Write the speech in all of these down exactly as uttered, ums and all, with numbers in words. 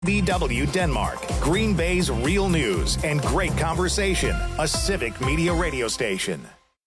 B W Denmark, Green Bay's real news and great conversation, a civic media radio station.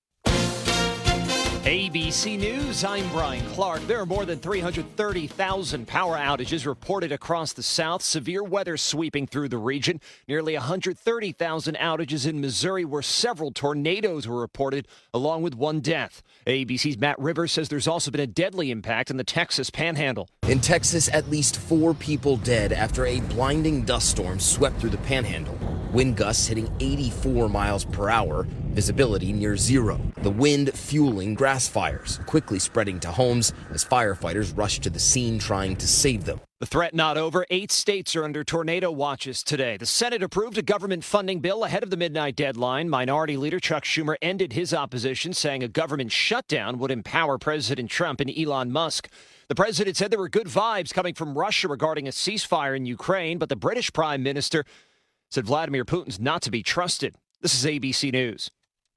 A B C News, I'm Brian Clark. There are more than three hundred thirty thousand power outages reported across the South. Severe weather sweeping through the region. Nearly one hundred thirty thousand outages in Missouri, where several tornadoes were reported, along with one death. A B C's Matt Rivers says there's also been a deadly impact in the Texas Panhandle. In Texas, at least four people dead after a blinding dust storm swept through the Panhandle. Wind gusts hitting eighty-four miles per hour, visibility near zero. The wind fueling grass fires, quickly spreading to homes as firefighters rush to the scene trying to save them. The threat not over. Eight states are under tornado watches today. The Senate approved a government funding bill ahead of the midnight deadline. Minority Leader Chuck Schumer ended his opposition, saying a government shutdown would empower President Trump and Elon Musk. The president said there were good vibes coming from Russia regarding a ceasefire in Ukraine, but the British Prime Minister said Vladimir Putin's not to be trusted. This is A B C News.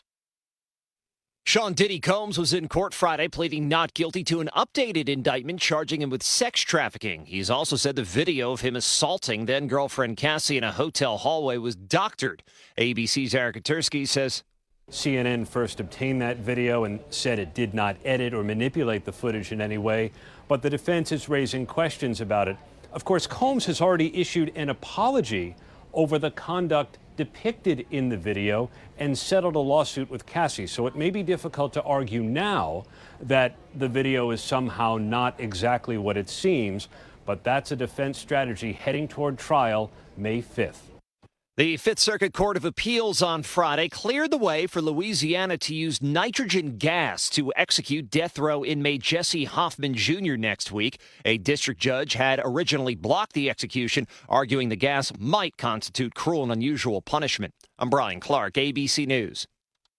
Sean Diddy Combs was in court Friday pleading not guilty to an updated indictment charging him with sex trafficking. He's also said the video of him assaulting then-girlfriend Cassie in a hotel hallway was doctored. A B C's Eric Katursky says C N N first obtained that video and said it did not edit or manipulate the footage in any way, but the defense is raising questions about it. Of course, Combs has already issued an apology over the conduct depicted in the video and settled a lawsuit with Cassie. So it may be difficult to argue now that the video is somehow not exactly what it seems, but that's a defense strategy heading toward trial May fifth. The Fifth Circuit Court of Appeals on Friday cleared the way for Louisiana to use nitrogen gas to execute death row inmate Jesse Hoffman Junior next week. A district judge had originally blocked the execution, arguing the gas might constitute cruel and unusual punishment. I'm Brian Clark, A B C News.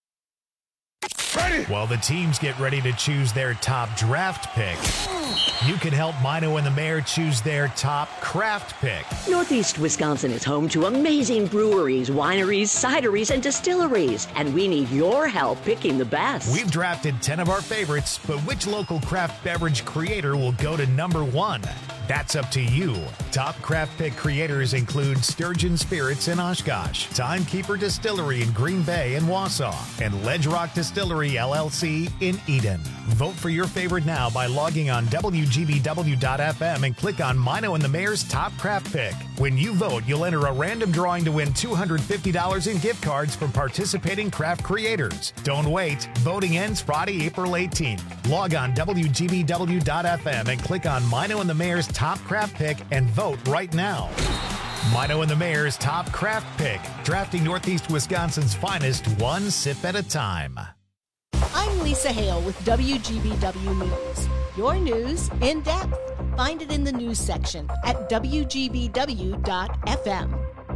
Ready. While the teams get ready to choose their top draft pick, you can help Mino and the Mayor choose their top craft pick. Northeast Wisconsin is home to amazing breweries, wineries, cideries, and distilleries, and we need your help picking the best. We've drafted ten of our favorites, but which local craft beverage creator will go to number one? That's up to you. Top craft pick creators include Sturgeon Spirits in Oshkosh, Timekeeper Distillery in Green Bay and Wausau, and Ledge Rock Distillery L L C in Eden. Vote for your favorite now by logging on W G B W dot F M and click on Mino and the Mayor's Top Craft Pick. When you vote, you'll enter a random drawing to win two hundred fifty dollars in gift cards from participating craft creators. Don't wait. Voting ends Friday, April eighteenth. Log on W G B W dot F M and click on Mino and the Mayor's Top Craft Pick and vote right now. Mino and the Mayor's Top Craft Pick, drafting Northeast Wisconsin's finest one sip at a time. I'm Lisa Hale with W G B W News. Your news in depth. Find it in the news section at W G B W dot F M.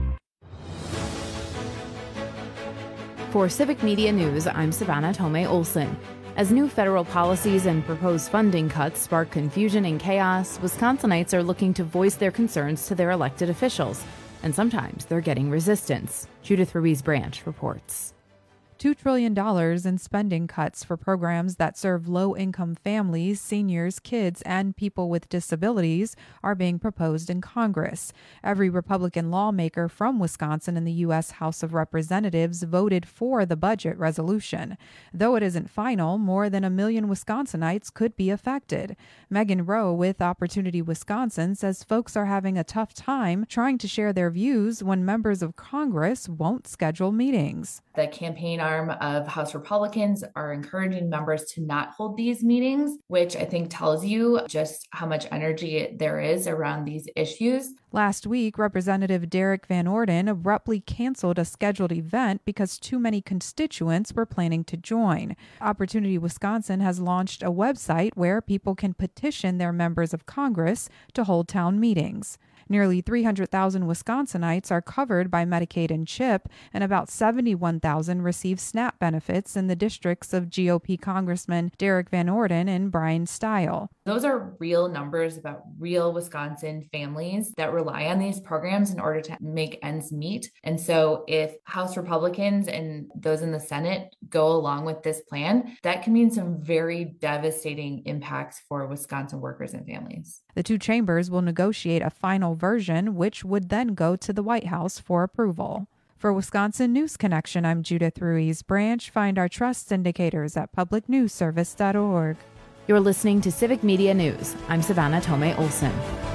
For Civic Media News, I'm Savannah Tomei Olson. As new federal policies and proposed funding cuts spark confusion and chaos, Wisconsinites are looking to voice their concerns to their elected officials. And sometimes they're getting resistance. Judith Ruiz Branch reports. two trillion dollars in spending cuts for programs that serve low-income families, seniors, kids, and people with disabilities are being proposed in Congress. Every Republican lawmaker from Wisconsin in the U S House of Representatives voted for the budget resolution. Though it isn't final, more than a million Wisconsinites could be affected. Megan Rowe with Opportunity Wisconsin says folks are having a tough time trying to share their views when members of Congress won't schedule meetings. The campaign arm of House Republicans are encouraging members to not hold these meetings, which I think tells you just how much energy there is around these issues. Last week, Representative Derek Van Orden abruptly canceled a scheduled event because too many constituents were planning to join. Opportunity Wisconsin has launched a website where people can petition their members of Congress to hold town meetings. Nearly three hundred thousand Wisconsinites are covered by Medicaid and CHIP, and about seventy-one thousand receive SNAP benefits in the districts of G O P Congressman Derek Van Orden and Brian Stile. Those are real numbers about real Wisconsin families that rely on these programs in order to make ends meet. And so if House Republicans and those in the Senate go along with this plan, that can mean some very devastating impacts for Wisconsin workers and families. The two chambers will negotiate a final version, which would then go to the White House for approval. For Wisconsin News Connection, I'm Judith Ruiz Branch. Find our trust indicators at public news service dot org. You're listening to Civic Media News. I'm Savannah Tomei Olson.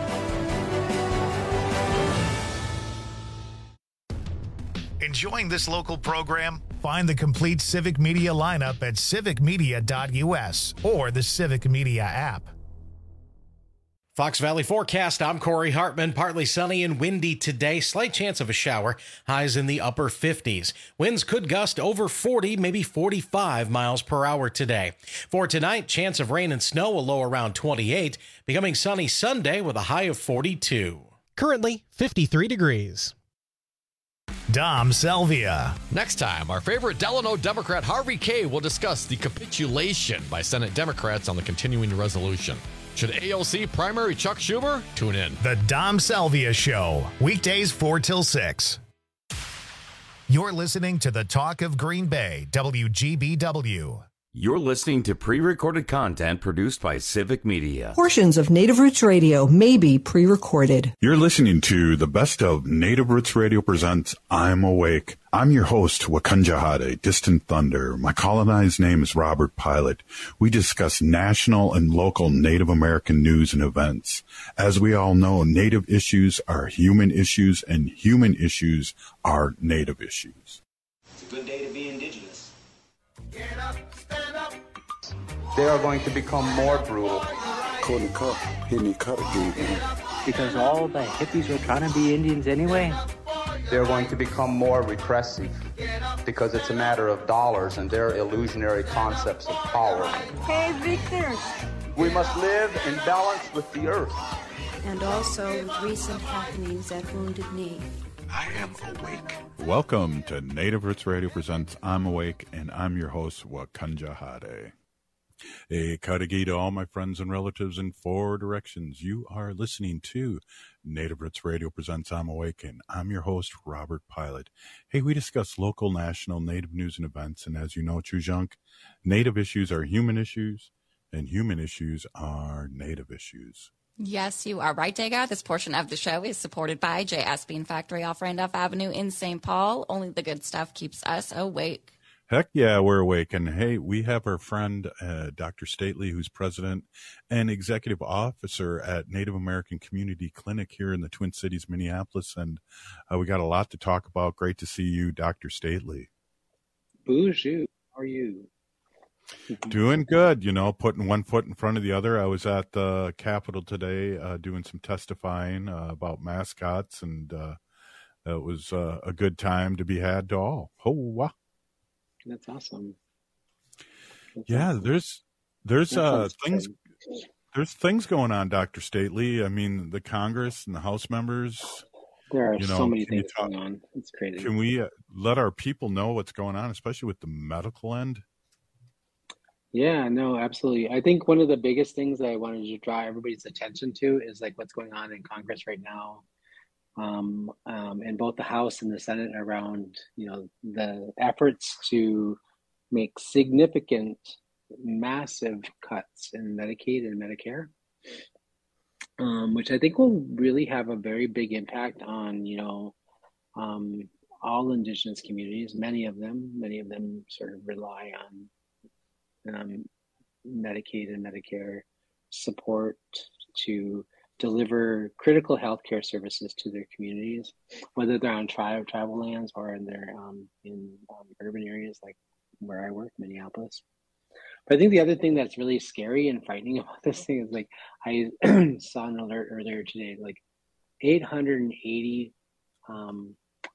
Enjoying this local program? Find the complete Civic Media lineup at civic media dot u s or the Civic Media app. Fox Valley forecast. I'm Corey Hartman. Partly sunny and windy today. Slight chance of a shower. Highs in the upper fifties. Winds could gust over forty, maybe forty-five miles per hour today. For tonight, chance of rain and snow, a low around twenty-eight. Becoming sunny Sunday with a high of forty-two. Currently fifty-three degrees. Dom Salvia. Next time, our favorite Delano Democrat Harvey Kaye will discuss the capitulation by Senate Democrats on the continuing resolution. Should A O C primary Chuck Schumer? Tune in. The Dom Salvia Show, weekdays four till six. You're listening to the Talk of Green Bay, W G B W. You're listening to pre-recorded content produced by Civic Media. Portions of Native Roots Radio may be pre-recorded. You're listening to the best of Native Roots Radio presents I'm Awake. I'm your host, Wakanja Hade, Distant Thunder. My colonized name is Robert Pilot. We discuss national and local Native American news and events. As we all know, Native issues are human issues, and human issues are Native issues. It's a good day to be Indigenous. Get up, stand up. They are going to become more brutal. Because all the hippies were trying to be Indians anyway. They're going to become more repressive because it's a matter of dollars and their illusionary concepts of power. Hey, Victor. We must live in balance with the earth. And also with recent happenings at Wounded Knee. I am awake. Welcome to Native Roots Radio presents I'm Awake, and I'm your host, Wakanja Hade. A Kadagi to all my friends and relatives in four directions. You are listening to Native Roots Radio presents I'm Awake, and I'm your host, Robert Pilot. Hey, we discuss local, national, Native news and events, and as you know, Chujunk, Native issues are human issues, and human issues are Native issues. Yes, you are right, Daga. This portion of the show is supported by J S. Bean Factory off Randolph Avenue in Saint Paul. Only the good stuff keeps us awake. Heck yeah, we're awake. And hey, we have our friend, uh, Doctor Stately, who's president and executive officer at Native American Community Clinic here in the Twin Cities, Minneapolis. And uh, we got a lot to talk about. Great to see you, Doctor Stately. Bonjour. How are you? Doing good, you know, putting one foot in front of the other. I was at the Capitol today uh, doing some testifying uh, about mascots, and uh, it was uh, a good time to be had to all. Oh, wow. That's awesome. That's yeah, awesome. there's there's That uh, things good. there's things going on, Doctor Stately. I mean, the Congress and the House members. There are you know, so many things talk, going on. It's crazy. Can we uh, let our people know what's going on, especially with the medical end? Yeah, no, absolutely. I think one of the biggest things that I wanted to draw everybody's attention to is like what's going on in Congress right now, um, um, in both the House and the Senate around, you know, the efforts to make significant, massive cuts in Medicaid and Medicare, um, which I think will really have a very big impact on, you know, um, all Indigenous communities. Many of them, many of them sort of rely on Um, Medicaid and Medicare support to deliver critical healthcare services to their communities, whether they're on tri- travel lands or in their um, in um, urban areas like where I work, Minneapolis. But I think the other thing that's really scary and frightening about this thing is like I saw an alert earlier today, like eight hundred eighty um,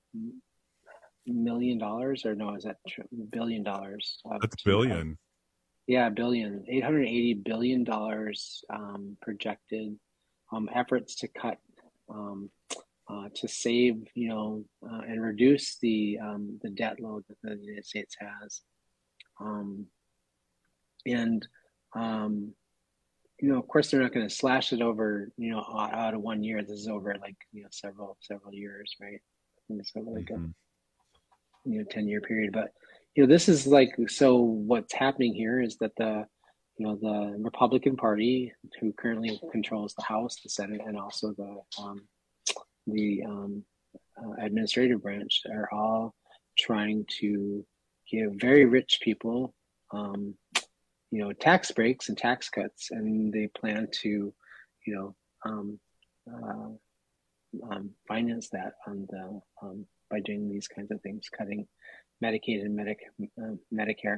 million dollars, or no, is that tr- billion dollars? That's billion. Yeah, billion, eight hundred eighty billion dollars um, projected um, efforts to cut, um, uh, to save, you know, uh, and reduce the um, the debt load that the United States has. Um, and, um, you know, of course, they're not going to slash it over, you know, out, out of one year. This is over like, you know, several, several years, right? And it's like mm-hmm. a, you know, ten year period, but you know, this is like, so what's happening here is that the, you know, the Republican Party, who currently controls the House, the Senate, and also the um, the um, uh, administrative branch are all trying to give very rich people, um, you know, tax breaks and tax cuts, and they plan to, you know, um, uh, um, finance that on the um, by doing these kinds of things, cutting Medicaid and Medic- uh, Medicare.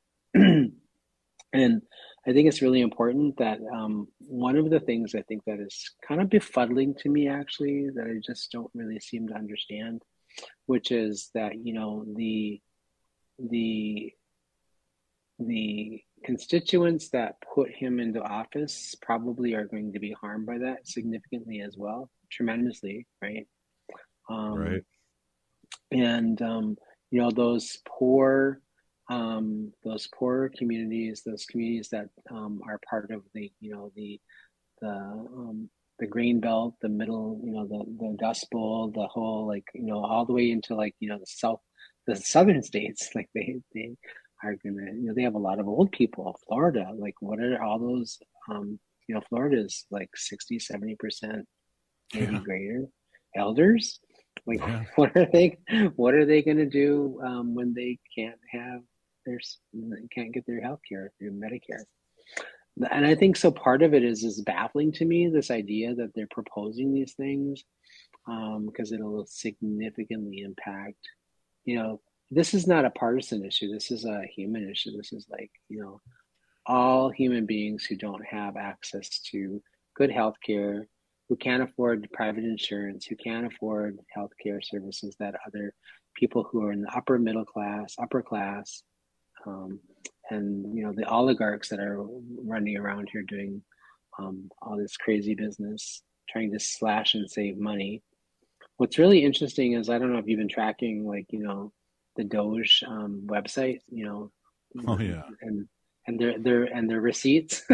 And I think it's really important that um, one of the things I think that is kind of befuddling to me, actually, that I just don't really seem to understand, which is that, you know, the the the constituents that put him into office probably are going to be harmed by that significantly as well, tremendously, right? Um, right. And um, you know, those poor. Um, those poorer communities, those communities that um, are part of the, you know, the the um, the grain belt, the middle, you know, the the Dust Bowl, the whole, like, you know, all the way into, like, you know, the south, the southern states, like they they are gonna, you know, they have a lot of old people. Florida, like, what are all those? Um, you know, Florida is like sixty, seventy percent maybe Yeah. greater elders. Like, Yeah. what are they? What are they going to do um, when they can't have their can't get their health care through Medicare? And I think so. Part of it is is baffling to me, this idea that they're proposing these things, because um, it'll significantly impact. You know, this is not a partisan issue. This is a human issue. This is like, you know, all human beings who don't have access to good health care, who can't afford private insurance, who can't afford healthcare services that other people who are in the upper middle class, upper class, um, and, you know, the oligarchs that are running around here doing um, all this crazy business, trying to slash and save money. What's really interesting is, I don't know if you've been tracking, like, you know, the Doge um, website, you know, Oh yeah, and and their their and their receipts.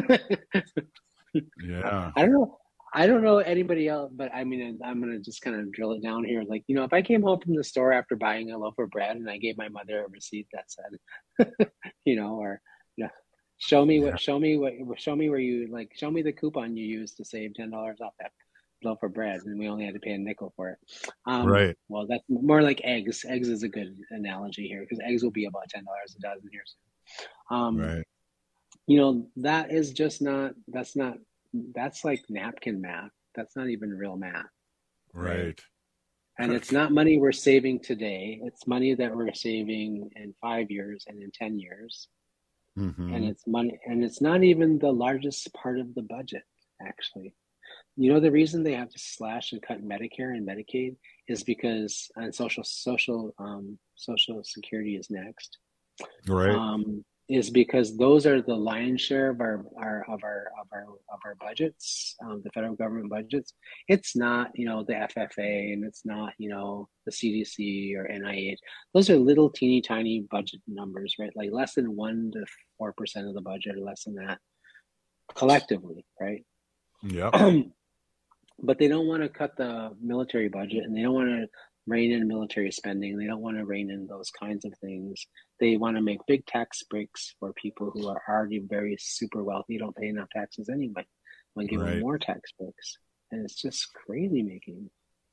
yeah. I don't know. I don't know anybody else, but I mean, I'm going to just kind of drill it down here. Like, you know, if I came home from the store after buying a loaf of bread and I gave my mother a receipt that said, you know, or, you know, show me what, show me what, show me where you, like, show me the coupon you used to save ten dollars off that loaf of bread, and we only had to pay a nickel for it. Um, Right. Well, that's more like eggs. Eggs is a good analogy here, because eggs will be about ten dollars a dozen here soon. Um, Right. You know, that is just not, that's not, that's like napkin math. That's not even real math. Right. And it's not money we're saving today. It's money that we're saving in five years and in ten years. Mm-hmm. And it's money, and it's not even the largest part of the budget, actually. You know, the reason they have to slash and cut Medicare and Medicaid is because, and social, social, um, social security is next. Right. Um, is because those are the lion's share of our, our of our of our of our budgets, um, the federal government budgets. It's not, you know, the F F A, and it's not, you know, the C D C or N I H. Those are little teeny tiny budget numbers, right? Like less than one to four percent of the budget, or less than that, collectively, right? Yeah. But they don't want to cut the military budget, and they don't want to rein in military spending. They don't want to rein in those kinds of things. They want to make big tax breaks for people who are already very super wealthy, don't pay enough taxes anyway. Want to give Right. them more tax breaks, and it's just crazy making.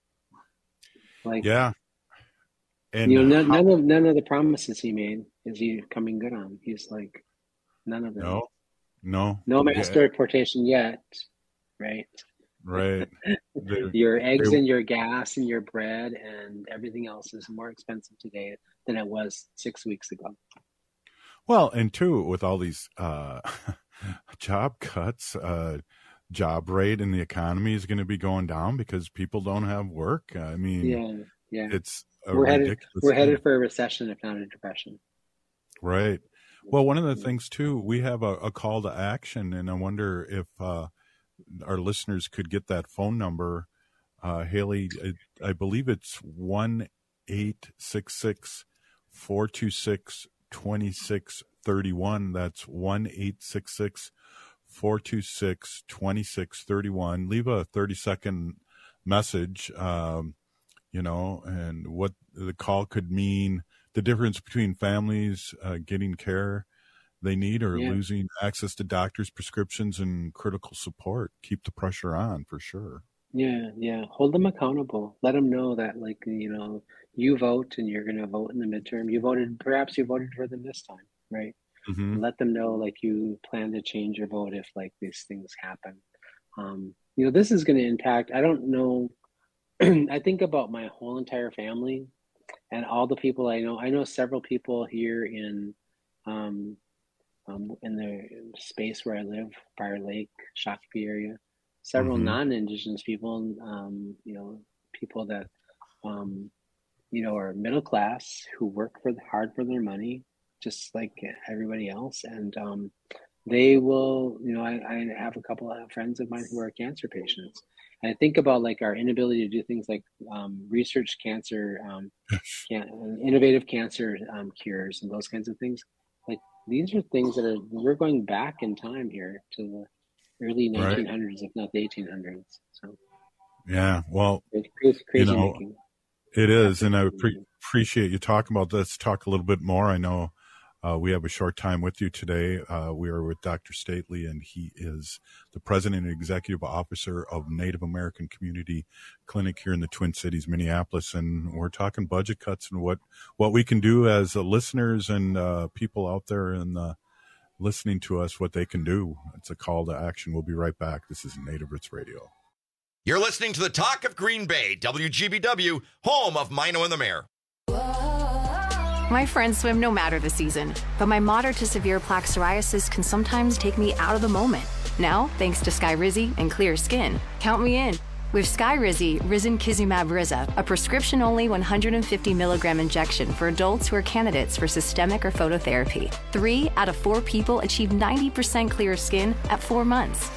Like, Yeah. And you know, none, how- none of none of the promises he made is he coming good on. He's like, none of them. no, no, No Yeah. mass deportation yet, right? Right. They- Your eggs they- and your gas and your bread and everything else is more expensive today than it was six weeks ago. Well, and two, with all these uh, job cuts, uh, job rate in the economy is going to be going down because people don't have work. I mean, Yeah, yeah. it's a we're headed ridiculous we're thing. headed for a recession, if not a depression. Right. Well, one of the things too, we have a, a call to action, and I wonder if uh, our listeners could get that phone number. Uh, Haley, I, I believe it's one eight six six four two six two six three one. That's one eight six six four two six two six three one. Leave a thirty second message, um, you know, and what the call could mean, the difference between families uh, getting care they need or Yeah. losing access to doctors' prescriptions and critical support. Keep the pressure on for sure. Yeah, yeah. Hold them accountable. Let them know that, like, you know, you vote and you're going to vote in the midterm. You voted, perhaps you voted for them this time, right? Mm-hmm. Let them know, like, you plan to change your vote if, like, these things happen. Um, you know, this is going to impact, I don't know, I think about my whole entire family and all the people I know. I know several people here in, um, um, in the space where I live, Prior Lake, Shakopee area. Several mm-hmm. non-Indigenous people, um, you know, people that, um, you know, are middle class who work for hard for their money, just like everybody else. And um, they will, you know, I, I have a couple of friends of mine who are cancer patients. And I think about like our inability to do things like um, research cancer, um, can, innovative cancer um, cures and those kinds of things. Like these are things that are, we're going back in time here to the early nineteen hundreds, right. If not the eighteen hundreds. So, yeah, well, it's crazy, crazy you know, making. It is, and I pre- appreciate you talking about this. Let's talk a little bit more. I know uh, we have a short time with you today. Uh, we are with Doctor Stately, and he is the president and executive officer of Native American Community Clinic here in the Twin Cities, Minneapolis. And we're talking budget cuts and what, what we can do as uh, listeners and uh, people out there and uh, listening to us, what they can do. It's a call to action. We'll be right back. This is Native Roots Radio. You're listening to the Talk of Green Bay, W G B W, home of Mino and the Mayor. My friends swim no matter the season, but my moderate to severe plaque psoriasis can sometimes take me out of the moment. Now, thanks to Skyrizi and clear skin, count me in. With Skyrizi, Risankizumab Riza, a prescription-only one hundred fifty milligram injection for adults who are candidates for systemic or phototherapy. Three out of four people achieve ninety percent clear skin at four months.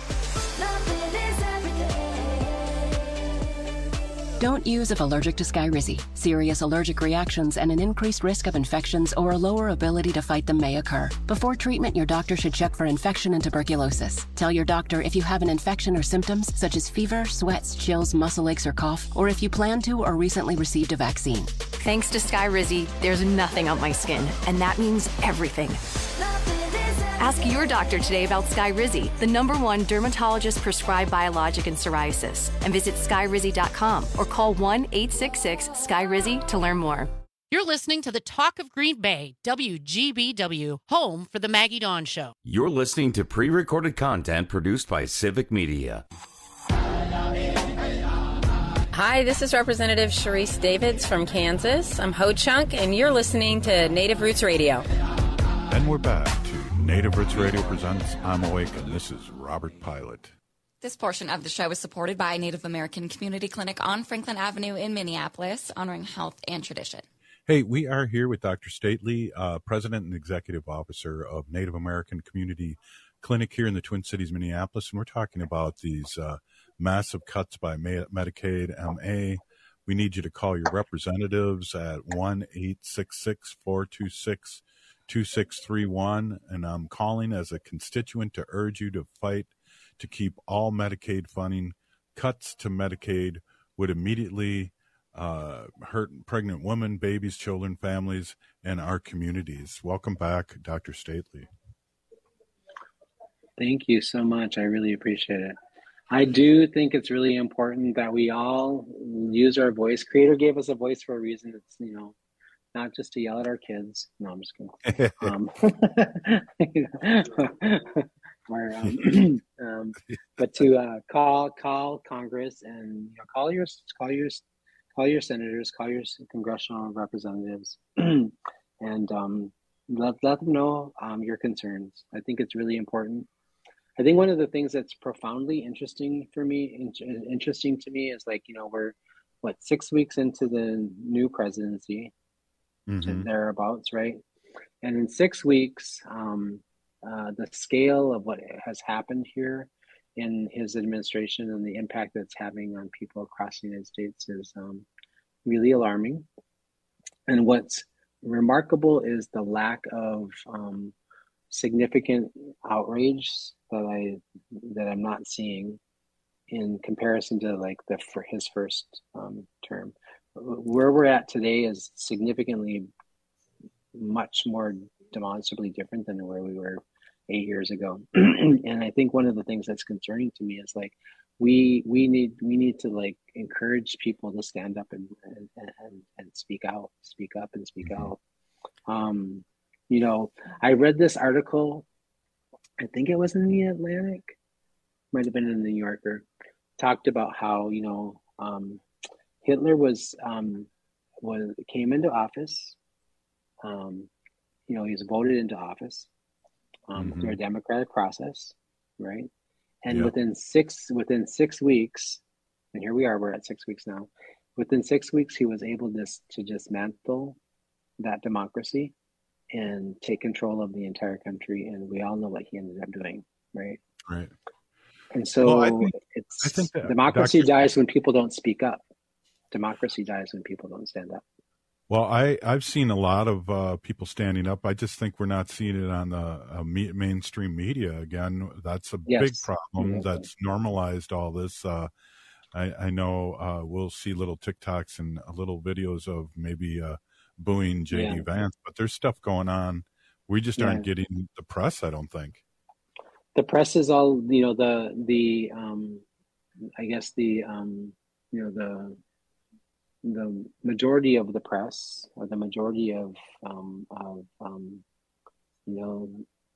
Don't use if allergic to Skyrizi. Serious allergic reactions and an increased risk of infections or a lower ability to fight them may occur. Before treatment, your doctor should check for infection and tuberculosis. Tell your doctor if you have an infection or symptoms such as fever, sweats, chills, muscle aches, or cough, or if you plan to or recently received a vaccine. Thanks to Skyrizi, there's nothing on my skin, and that means everything. Ask your doctor today about Skyrizi, the number one dermatologist-prescribed biologic in psoriasis, and visit skyrizi dot com or call one eight six six Sky Rizi to learn more. You're listening to the Talk of Green Bay, W G B W, home for the Maggie Dawn Show. You're listening to pre-recorded content produced by Civic Media. Hi, this is Representative Sharice Davids from Kansas. I'm Ho Chunk, and you're listening to Native Roots Radio. And we're back to Native Roots Radio presents I'm Awake, and this is Robert Pilot. This portion of the show is supported by Native American Community Clinic on Franklin Avenue in Minneapolis, honoring health and tradition. Hey, we are here with Doctor Stately, uh, President and Executive Officer of Native American Community Clinic here in the Twin Cities, Minneapolis, and we're talking about these uh, massive cuts by Medicaid, M A. We need you to call your representatives at one eight six six, four two six, two six three one, and I'm calling as a constituent to urge you to fight to keep all Medicaid funding. Cuts to Medicaid would immediately uh, hurt pregnant women, babies, children, families, and our communities. Welcome back, Doctor Stately. Thank you so much. I really appreciate it. I do think it's really important that we all use our voice. Creator gave us a voice for a reason. It's, you know, not just to yell at our kids. No, I'm just kidding. Um, or, um, um, but to uh, call call Congress and you know, call your call your call your senators, call your congressional representatives, and um, let let them know um, your concerns. I think it's really important. I think one of the things that's profoundly interesting for me, in, interesting to me, is like you know we're what six weeks into the new presidency. Mm-hmm. Thereabouts, right? And in six weeks, um, uh, the scale of what has happened here in his administration and the impact that's having on people across the United States is um, really alarming. And what's remarkable is the lack of um, significant outrage that I that I'm not seeing in comparison to like the for his first um, term. Where we're at today is significantly much more demonstrably different than where we were eight years ago. And I think one of the things that's concerning to me is like we we need we need to like encourage people to stand up and and and, and speak out, speak up and speak mm-hmm. out. Um, you know, I read this article. I think it was in the Atlantic, might have been in the New Yorker. Talked about how you know um, Hitler was um, was came into office. Um, you know, he was voted into office um, mm-hmm. through a democratic process, right? And yep. within six within six weeks, and here we are, we're at six weeks now. Within six weeks, he was able to to dismantle that democracy and take control of the entire country. And we all know what he ended up doing, right? Right. And so well, I think, it's I think that democracy Doctor dies when people don't speak up. Democracy dies when people don't stand up. Well, I, I've seen a lot of uh, people standing up. I just think we're not seeing it on the uh, me- mainstream media again. That's a yes. big problem. Mm-hmm. That's normalized all this. Uh, I, I know uh, we'll see little TikToks and uh, little videos of maybe uh, booing J D yeah. Vance, but there's stuff going on. We just yeah. aren't getting the press, I don't think. The press is all, you know, the, the um, I guess the, um, you know, the, the majority of the press or the majority of, um, of um, you know,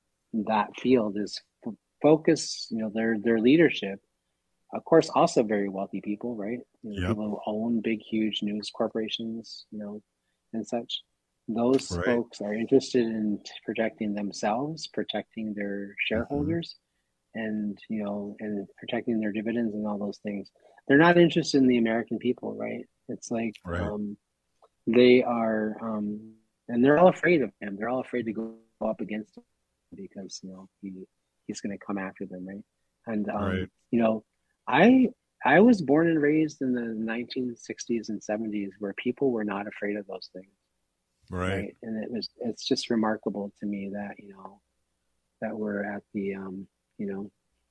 that field is f- focused, you know, their, their leadership, of course, also very wealthy people, right? You know, yep. People who own big, huge news corporations, you know, and such. Those right. folks are interested in protecting themselves, protecting their shareholders, mm-hmm. and, you know, and protecting their dividends and all those things. They're not interested in the American people, right? It's like right. um, they are, um, and they're all afraid of him. They're all afraid to go up against him because, you know, he he's going to come after them, right? And, um, right. you know, I I was born and raised in the nineteen sixties and seventies where people were not afraid of those things. Right. right. And it was, it's just remarkable to me that, you know, that we're at the, um, you know,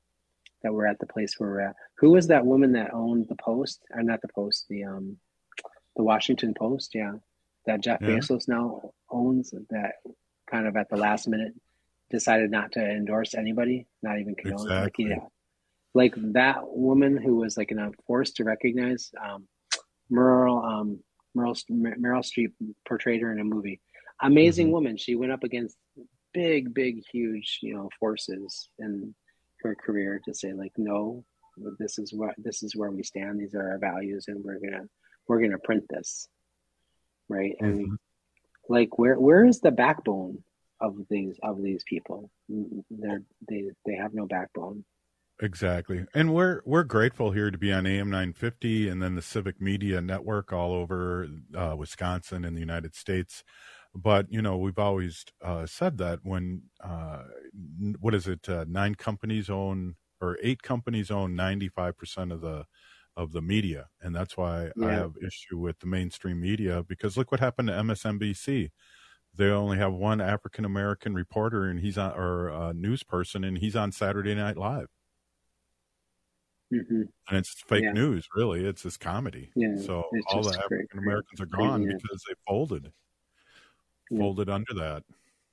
that we're at the place where we're at. Who was that woman that owned the Post? Or not the Post, the, um, the Washington Post. Yeah. That Jeff yeah. Bezos now owns, that kind of at the last minute decided not to endorse anybody, not even condone. Exactly. Like, yeah. Like that woman who was like in a forced to recognize, um, Merle, um, Meryl, Meryl Streep portrayed her in a movie. Amazing mm-hmm. woman. She went up against big, big, huge, you know, forces in her career to say, like, no, this is what this is where we stand. These are our values, and we're gonna we're gonna print this, right? Mm-hmm. And like, where where is the backbone of these of these people? They're they they have no backbone. Exactly. And we're we're grateful here to be on A M nine fifty and then the Civic Media Network all over uh, Wisconsin and the United States. But, you know, we've always uh, said that when, uh, what is it, uh, nine companies own, or eight companies own ninety-five percent of the of the media. And that's why yeah. I have issue with the mainstream media, because look what happened to M S N B C. They only have one African-American reporter, and he's on, or a news person, and he's on Saturday Night Live. Mm-hmm. And it's fake yeah. news, really. It's this comedy. Yeah, so all the African Americans are gone yeah. because they folded, yeah. folded under that.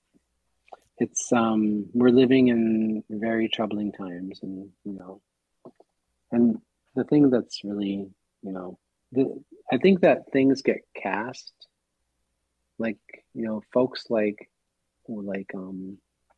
It's um, we're living in very troubling times, and you know, and the thing that's really, you know, the, I think that things get cast, like you know, folks like, like um.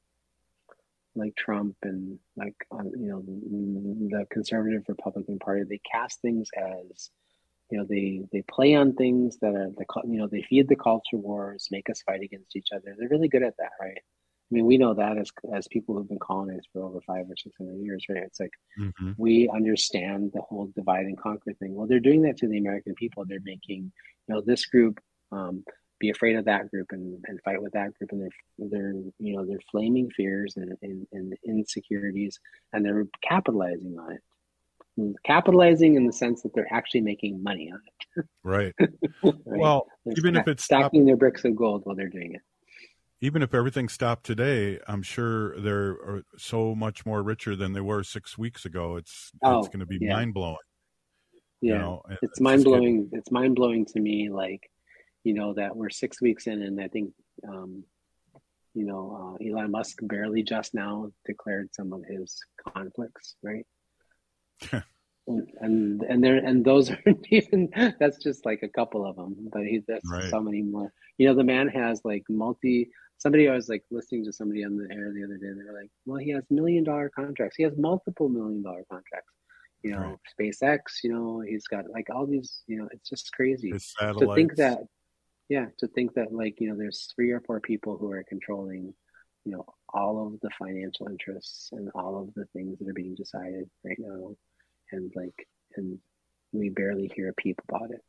like Trump and like, um, you know, the conservative Republican Party, they cast things as, you know, they, they play on things that are, the you know, they feed the culture wars, make us fight against each other. They're really good at that, right? I mean, we know that as as people who've been colonized for over five or six hundred years, right? It's like, mm-hmm. we understand the whole divide and conquer thing. Well, they're doing that to the American people. They're making, you know, this group, um, be afraid of that group and, and fight with that group, and they're they're you know they're flaming fears and, and, and insecurities, and they're capitalizing on it. And capitalizing in the sense that they're actually making money on it. Right. right? Well, they're even st- if it's stacking stopped, their bricks of gold while they're doing it. Even if everything stopped today, I'm sure they're so much more richer than they were six weeks ago. It's oh, it's going to be yeah. mind blowing. Yeah, you know, it's, it's mind blowing. It's mind blowing to me, like. You know, that we're six weeks in, and I think, um, you know, uh, Elon Musk barely just now declared some of his conflicts, right? and and there and those aren't even. That's just like a couple of them, but he that's Right. so many more. You know, the man has like multi. Somebody I was like listening to somebody on the air the other day. They were like, "Well, he has million dollar contracts. He has multiple million dollar contracts. You know, Right. SpaceX. You know, he's got like all these. You know, it's just crazy His to think satellites. that. Yeah, to think that like you know, there's three or four people who are controlling, you know, all of the financial interests and all of the things that are being decided right now, and like, and we barely hear a peep about it.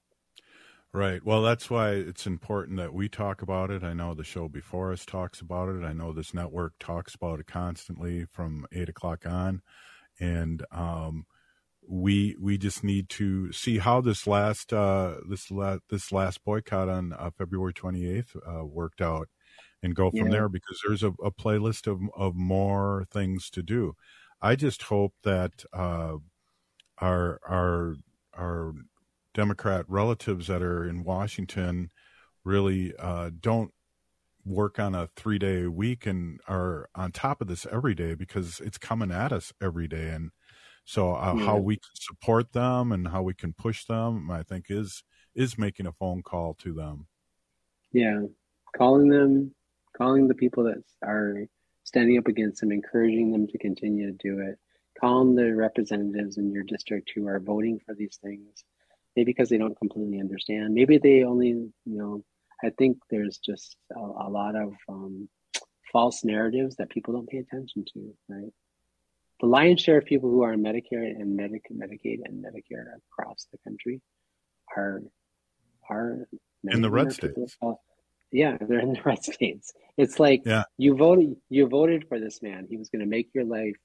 Right. Well, that's why it's important that we talk about it. I know the show before us talks about it. I know this network talks about it constantly from eight o'clock on. And um, we we just need to see how this last uh, this la- this last boycott on uh, February twenty-eighth uh, worked out, and go from Yeah. there, because there's a, a playlist of of more things to do. I just hope that uh, our our our Democrat relatives that are in Washington really uh, don't work on a three day week and are on top of this every day, because it's coming at us every day. And so uh, Yeah. how we can support them and how we can push them, I think is, is making a phone call to them. Yeah, calling them, calling the people that are standing up against them, encouraging them to continue to do it. Calling the representatives in your district who are voting for these things, maybe because they don't completely understand. Maybe they only, you know, I think there's just a, a lot of um, false narratives that people don't pay attention to, right? The lion's share of people who are on Medicare and Medic- Medicaid and Medicare across the country are are In the red people states. of- yeah, they're in the red states. It's like Yeah. you voted you voted for this man. He was going to make your life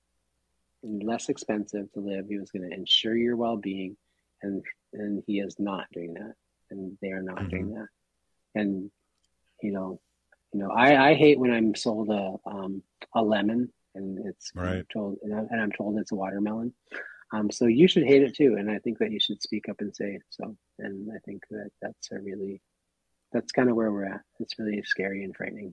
less expensive to live. He was going to ensure your well-being, and and he is not doing that, and they are not doing that. And you know, you know, I, I hate when I'm sold a um a lemon and it's Right. told and, I, and I'm told it's a watermelon. Um, so you should hate it too, and I think that you should speak up and say it. So, and I think that that's a really that's kind of where we're at. It's really scary and frightening.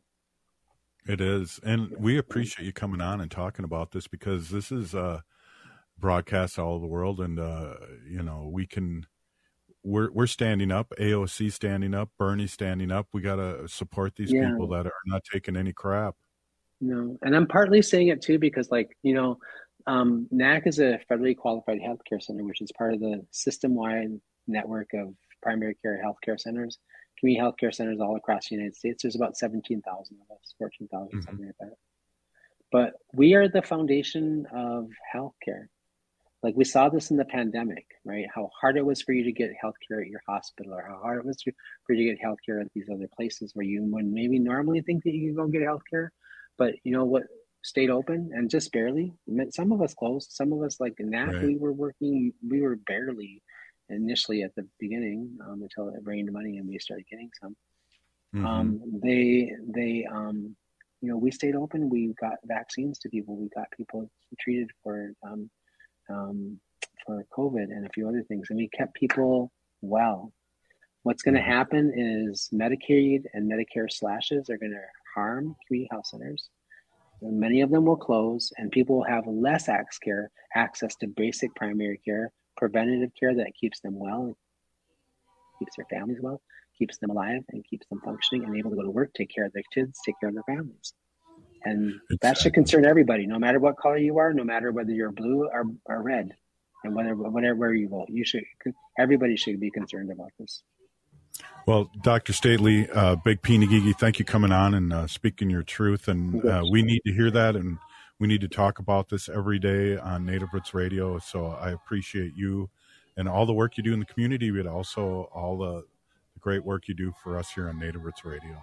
It is. And we appreciate you coming on and talking about this, because this is uh, broadcast all over the world. And, uh, you know, we can, we're, we're standing up, A O C standing up, Bernie standing up. We got to support these Yeah. people that are not taking any crap. No, and I'm partly saying it too because, like, you know, um, N A C is a federally qualified healthcare center, which is part of the system-wide network of primary care healthcare centers, community healthcare centers all across the United States. There's about seventeen thousand of us, fourteen thousand, Mhm. something like that. But we are the foundation of healthcare. Like, we saw this in the pandemic, right? How hard it was for you to get healthcare at your hospital, or how hard it was for you to get healthcare at these other places where you would maybe normally think that you could go get healthcare. But you know what? Stayed open, and just barely. Some of us closed. Some of us, like in that, Right. we were working. We were barely initially at the beginning um, until it rained money and we started getting some. Mhm. Um, they, they, um, you know, we stayed open. We got vaccines to people. We got people treated for um, um, for COVID and a few other things, and we kept people well. What's going to happen is Medicaid and Medicare slashes are going to harm community health centers. And many of them will close, and people will have less access care, access to basic primary care, preventative care that keeps them well, keeps their families well, keeps them alive, and keeps them functioning and able to go to work, take care of their kids, take care of their families. And that should concern everybody, no matter what color you are, no matter whether you're blue or, or red, and whether whatever where you vote. You should. Everybody should be concerned about this. Well, Doctor Stately, uh, Big Pinagigi, thank you coming on and uh, speaking your truth. And uh, we need to hear that, and we need to talk about this every day on Native Roots Radio. So I appreciate you and all the work you do in the community, but also all the, the great work you do for us here on Native Roots Radio.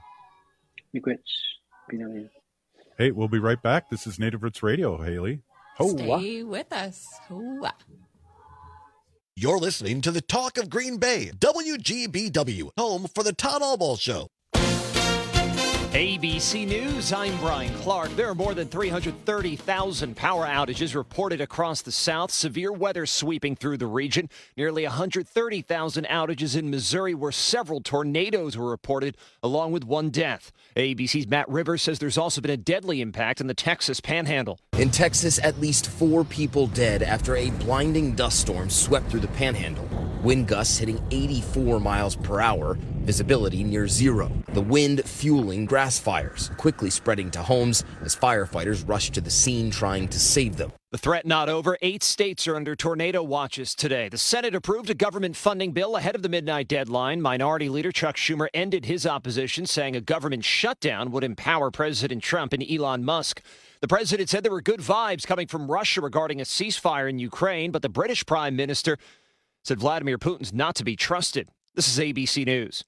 Hey, we'll be right back. This is Native Roots Radio, Haley. Stay with us. Hoa. You're listening to the Talk of Green Bay, W G B W, home for the Todd Allball Show. A B C News, I'm Brian Clark. There are more than three hundred thirty thousand power outages reported across the South. Severe weather sweeping through the region. Nearly one hundred thirty thousand outages in Missouri, where several tornadoes were reported, along with one death. A B C's Matt Rivers says there's also been a deadly impact in the Texas Panhandle. In Texas, at least four people dead after a blinding dust storm swept through the Panhandle. Wind gusts hitting eighty-four miles per hour. Visibility near zero. The wind fueling grass fires, quickly spreading to homes as firefighters rush to the scene trying to save them. The threat not over. Eight states are under tornado watches today. The Senate approved a government funding bill ahead of the midnight deadline. Minority Leader Chuck Schumer ended his opposition, saying a government shutdown would empower President Trump and Elon Musk. The president said there were good vibes coming from Russia regarding a ceasefire in Ukraine, but the British Prime Minister said Vladimir Putin's not to be trusted. This is A B C News.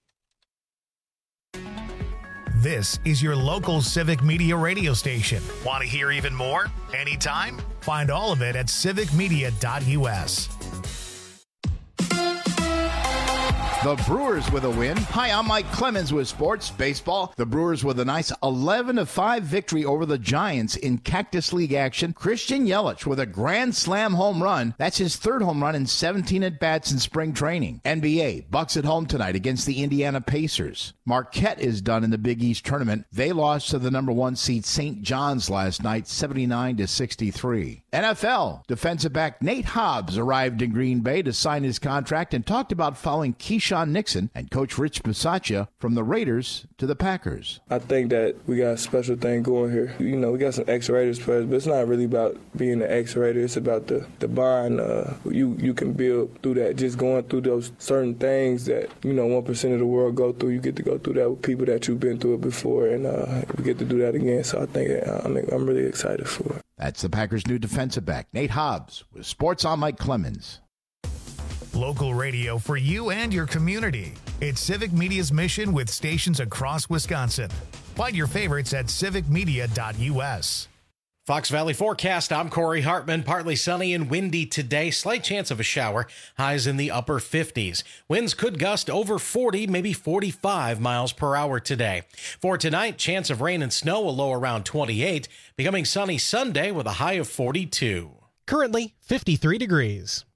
This is your local Civic Media radio station. Want to hear even more? Anytime? Find all of it at civic media dot u s. The Brewers with a win. Hi, I'm Mike Clemens with Sports Baseball. The Brewers with a nice eleven to five victory over the Giants in Cactus League action. Christian Yelich with a grand slam home run. That's his third home run in seventeen at-bats in spring training. N B A, Bucks at home tonight against the Indiana Pacers. Marquette is done in the Big East tournament. They lost to the number one seed Saint John's last night, seventy-nine to sixty-three. N F L, defensive back Nate Hobbs arrived in Green Bay to sign his contract and talked about following Keyshawn Nixon and Coach Rich Bisaccia from the Raiders to the Packers. I think that we got a special thing going here. You know, we got some ex-Raiders players, but it's not really about being an ex-Raider. It's about the, the bond uh, you, you can build through that, just going through those certain things that, you know, one percent of the world go through. You get to go through that with people that you've been through it before, and uh, we get to do that again. So I think uh, I'm, I'm really excited for it. That's the Packers' new defensive back, Nate Hobbs, with Sports on Mike Clemens. Local radio for you and your community. It's Civic Media's mission with stations across Wisconsin. Find your favorites at civic media dot u s. Fox Valley forecast. I'm Corey Hartman. Partly sunny and windy today. Slight chance of a shower. Highs in the upper fifties. Winds could gust over forty, maybe forty-five miles per hour today. For tonight, chance of rain and snow, a low around twenty-eight. Becoming sunny Sunday with a high of forty-two. Currently fifty-three degrees.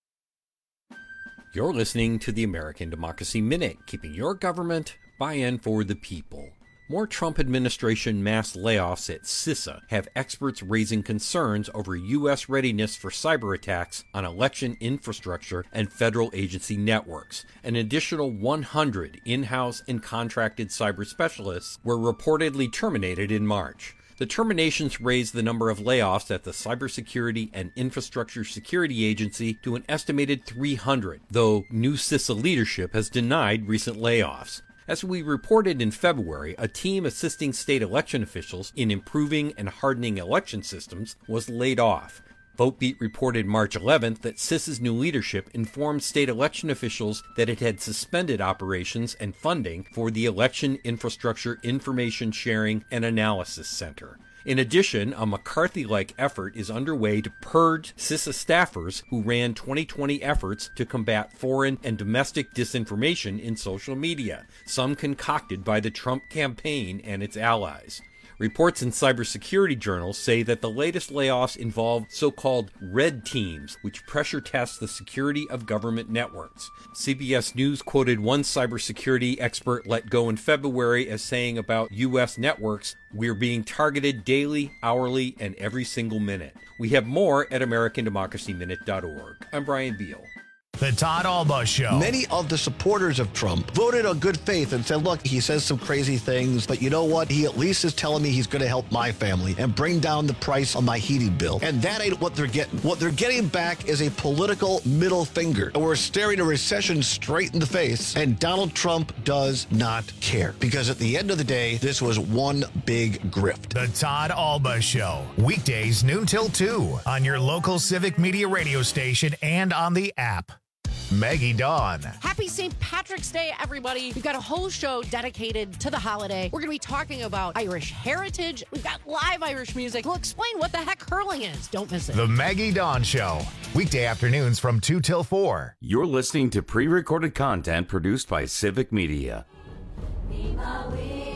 You're listening to the American Democracy Minute, keeping your government by and for the people. More Trump administration mass layoffs at CISA have experts raising concerns over U S readiness for cyber attacks on election infrastructure and federal agency networks. An additional one hundred in-house and contracted cyber specialists were reportedly terminated in March. The terminations raised the number of layoffs at the Cybersecurity and Infrastructure Security Agency to an estimated three hundred, though new CISA leadership has denied recent layoffs. As we reported in February, a team assisting state election officials in improving and hardening election systems was laid off. VoteBeat reported March eleventh that CISA's new leadership informed state election officials that it had suspended operations and funding for the Election Infrastructure Information Sharing and Analysis Center. In addition, a McCarthy-like effort is underway to purge CISA staffers who ran twenty twenty efforts to combat foreign and domestic disinformation in social media, some concocted by the Trump campaign and its allies. Reports in cybersecurity journals say that the latest layoffs involve so-called red teams, which pressure test the security of government networks. C B S News quoted one cybersecurity expert let go in February as saying about U S networks, "We're being targeted daily, hourly, and every single minute." We have more at american democracy minute dot org. I'm Brian Beal. The Todd Alba Show. Many of the supporters of Trump voted on good faith and said, look, he says some crazy things, but you know what? He at least is telling me he's going to help my family and bring down the price on my heating bill. And that ain't what they're getting. What they're getting back is a political middle finger. And we're staring a recession straight in the face, and Donald Trump does not care. Because at the end of the day, this was one big grift. The Todd Alba Show. Weekdays noon till two on your local Civic Media radio station and on the app. Maggie Dawn. Happy Saint Patrick's Day, everybody. We've got a whole show dedicated to the holiday. We're going to be talking about Irish heritage. We've got live Irish music. We'll explain what the heck hurling is. Don't miss it. The Maggie Dawn Show. Weekday afternoons from two till four. You're listening to pre-recorded content produced by Civic Media.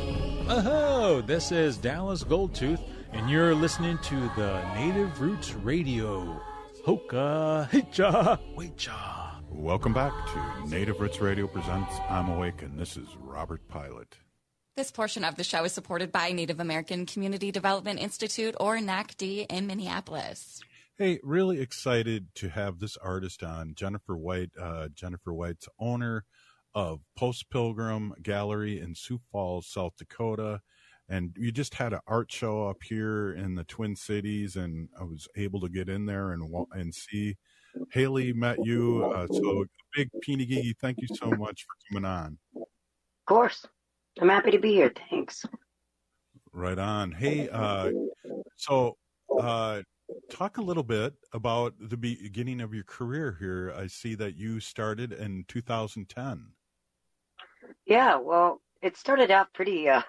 Oh, this is Dallas Goldtooth, and you're listening to the Native Roots Radio. Hoka, hicha, wecha. Welcome back to Native Roots Radio presents I'm Awake, and this is Robert Pilot. This portion of the show is supported by Native American Community Development Institute, or N A C D, in Minneapolis. Hey, really excited to have this artist on, Jennifer White. Uh, Jennifer White's owner of Post Pilgrim Gallery in Sioux Falls, South Dakota. And you just had an art show up here in the Twin Cities, and I was able to get in there and and see. Haley met you. Uh, so big Peeny Gigi, thank you so much for coming on. Of course. I'm happy to be here. Thanks. Right on. Hey, uh, so uh, talk a little bit about the beginning of your career here. I see that you started in two thousand ten. Yeah, well, it started out pretty, uh,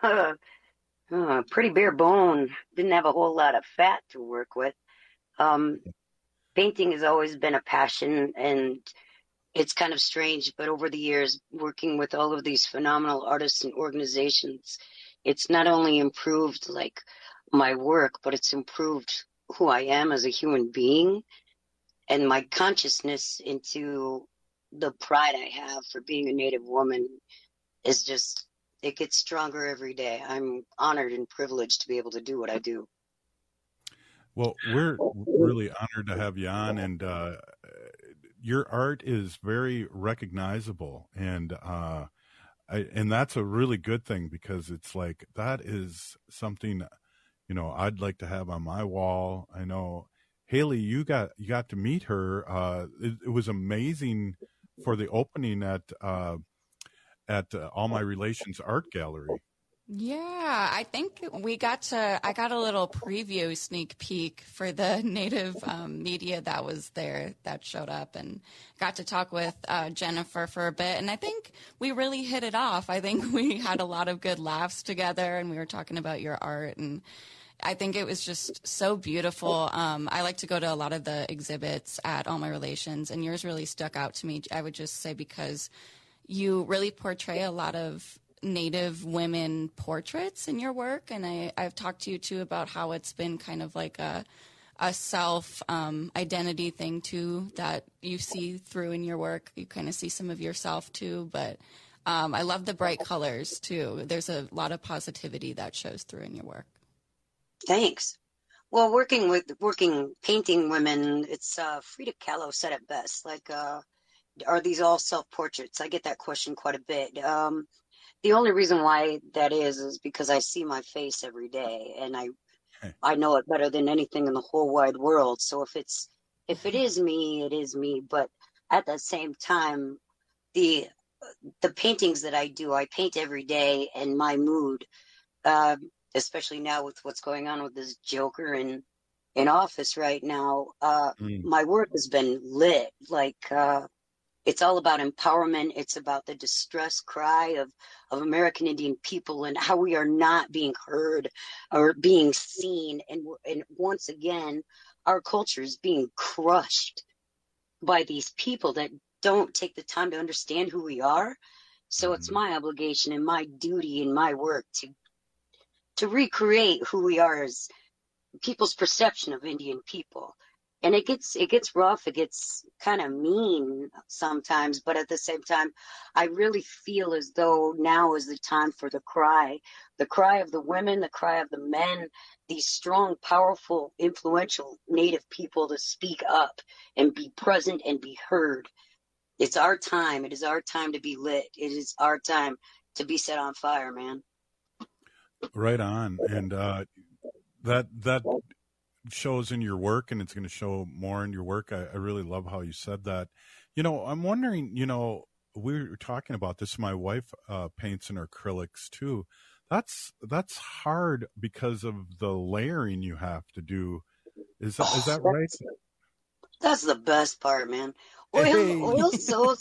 uh, pretty bare bone. Didn't have a whole lot of fat to work with. Um, painting has always been a passion, and it's kind of strange, but over the years, working with all of these phenomenal artists and organizations, it's not only improved like my work, but it's improved who I am as a human being and my consciousness into the pride I have for being a Native woman is just, it gets stronger every day. I'm honored and privileged to be able to do what I do. Well, we're really honored to have you on, and uh, your art is very recognizable, and uh, I, and that's a really good thing, because it's like that is something, you know, I'd like to have on my wall. I know, Haley, you got you got to meet her. Uh, it, it was amazing for the opening at uh, at uh, All My Relations Art Gallery. Yeah, I think we got to, I got a little preview sneak peek for the Native um, media that was there, that showed up, and got to talk with uh, Jennifer for a bit. And I think we really hit it off. I think we had a lot of good laughs together, and we were talking about your art, and I think it was just so beautiful. Um, I like to go to a lot of the exhibits at All My Relations, and yours really stuck out to me, I would just say, because you really portray a lot of Native women portraits in your work, and I, I've talked to you too about how it's been kind of like a a self um, identity thing too that you see through in your work. You kind of see some of yourself too, but um, I love the bright colors too. There's a lot of positivity that shows through in your work. Thanks. Well, working with working painting women, it's uh, Frida Kahlo said it best. Like, uh, are these all self portraits? I get that question quite a bit. Um, The only reason why that is is because I see my face every day, and I I know it better than anything in the whole wide world. So if it's if it is me, it is me. But at the same time, the the paintings that I do, I paint every day, and my mood, uh, especially now with what's going on with this Joker in in office right now, uh, mm. my work has been lit. Like uh, it's all about empowerment. It's about the distress cry of, of American Indian people and how we are not being heard or being seen. And, and once again, our culture is being crushed by these people that don't take the time to understand who we are. So mm-hmm. it's my obligation and my duty and my work to to recreate who we are as people's perception of Indian people. And it gets it gets rough, it gets kind of mean sometimes, but at the same time, I really feel as though now is the time for the cry, the cry of the women, the cry of the men, these strong, powerful, influential Native people to speak up and be present and be heard. It's our time. It is our time to be lit. It is our time to be set on fire, man. Right on. And uh, that that shows in your work, and it's going to show more in your work. I, I really love how you said that. You know, I'm wondering, you know, we were talking about this. My wife uh, paints in acrylics too. That's that's hard because of the layering you have to do. Is that, is that right? That's the best part, man. Oil, hey. Oil's so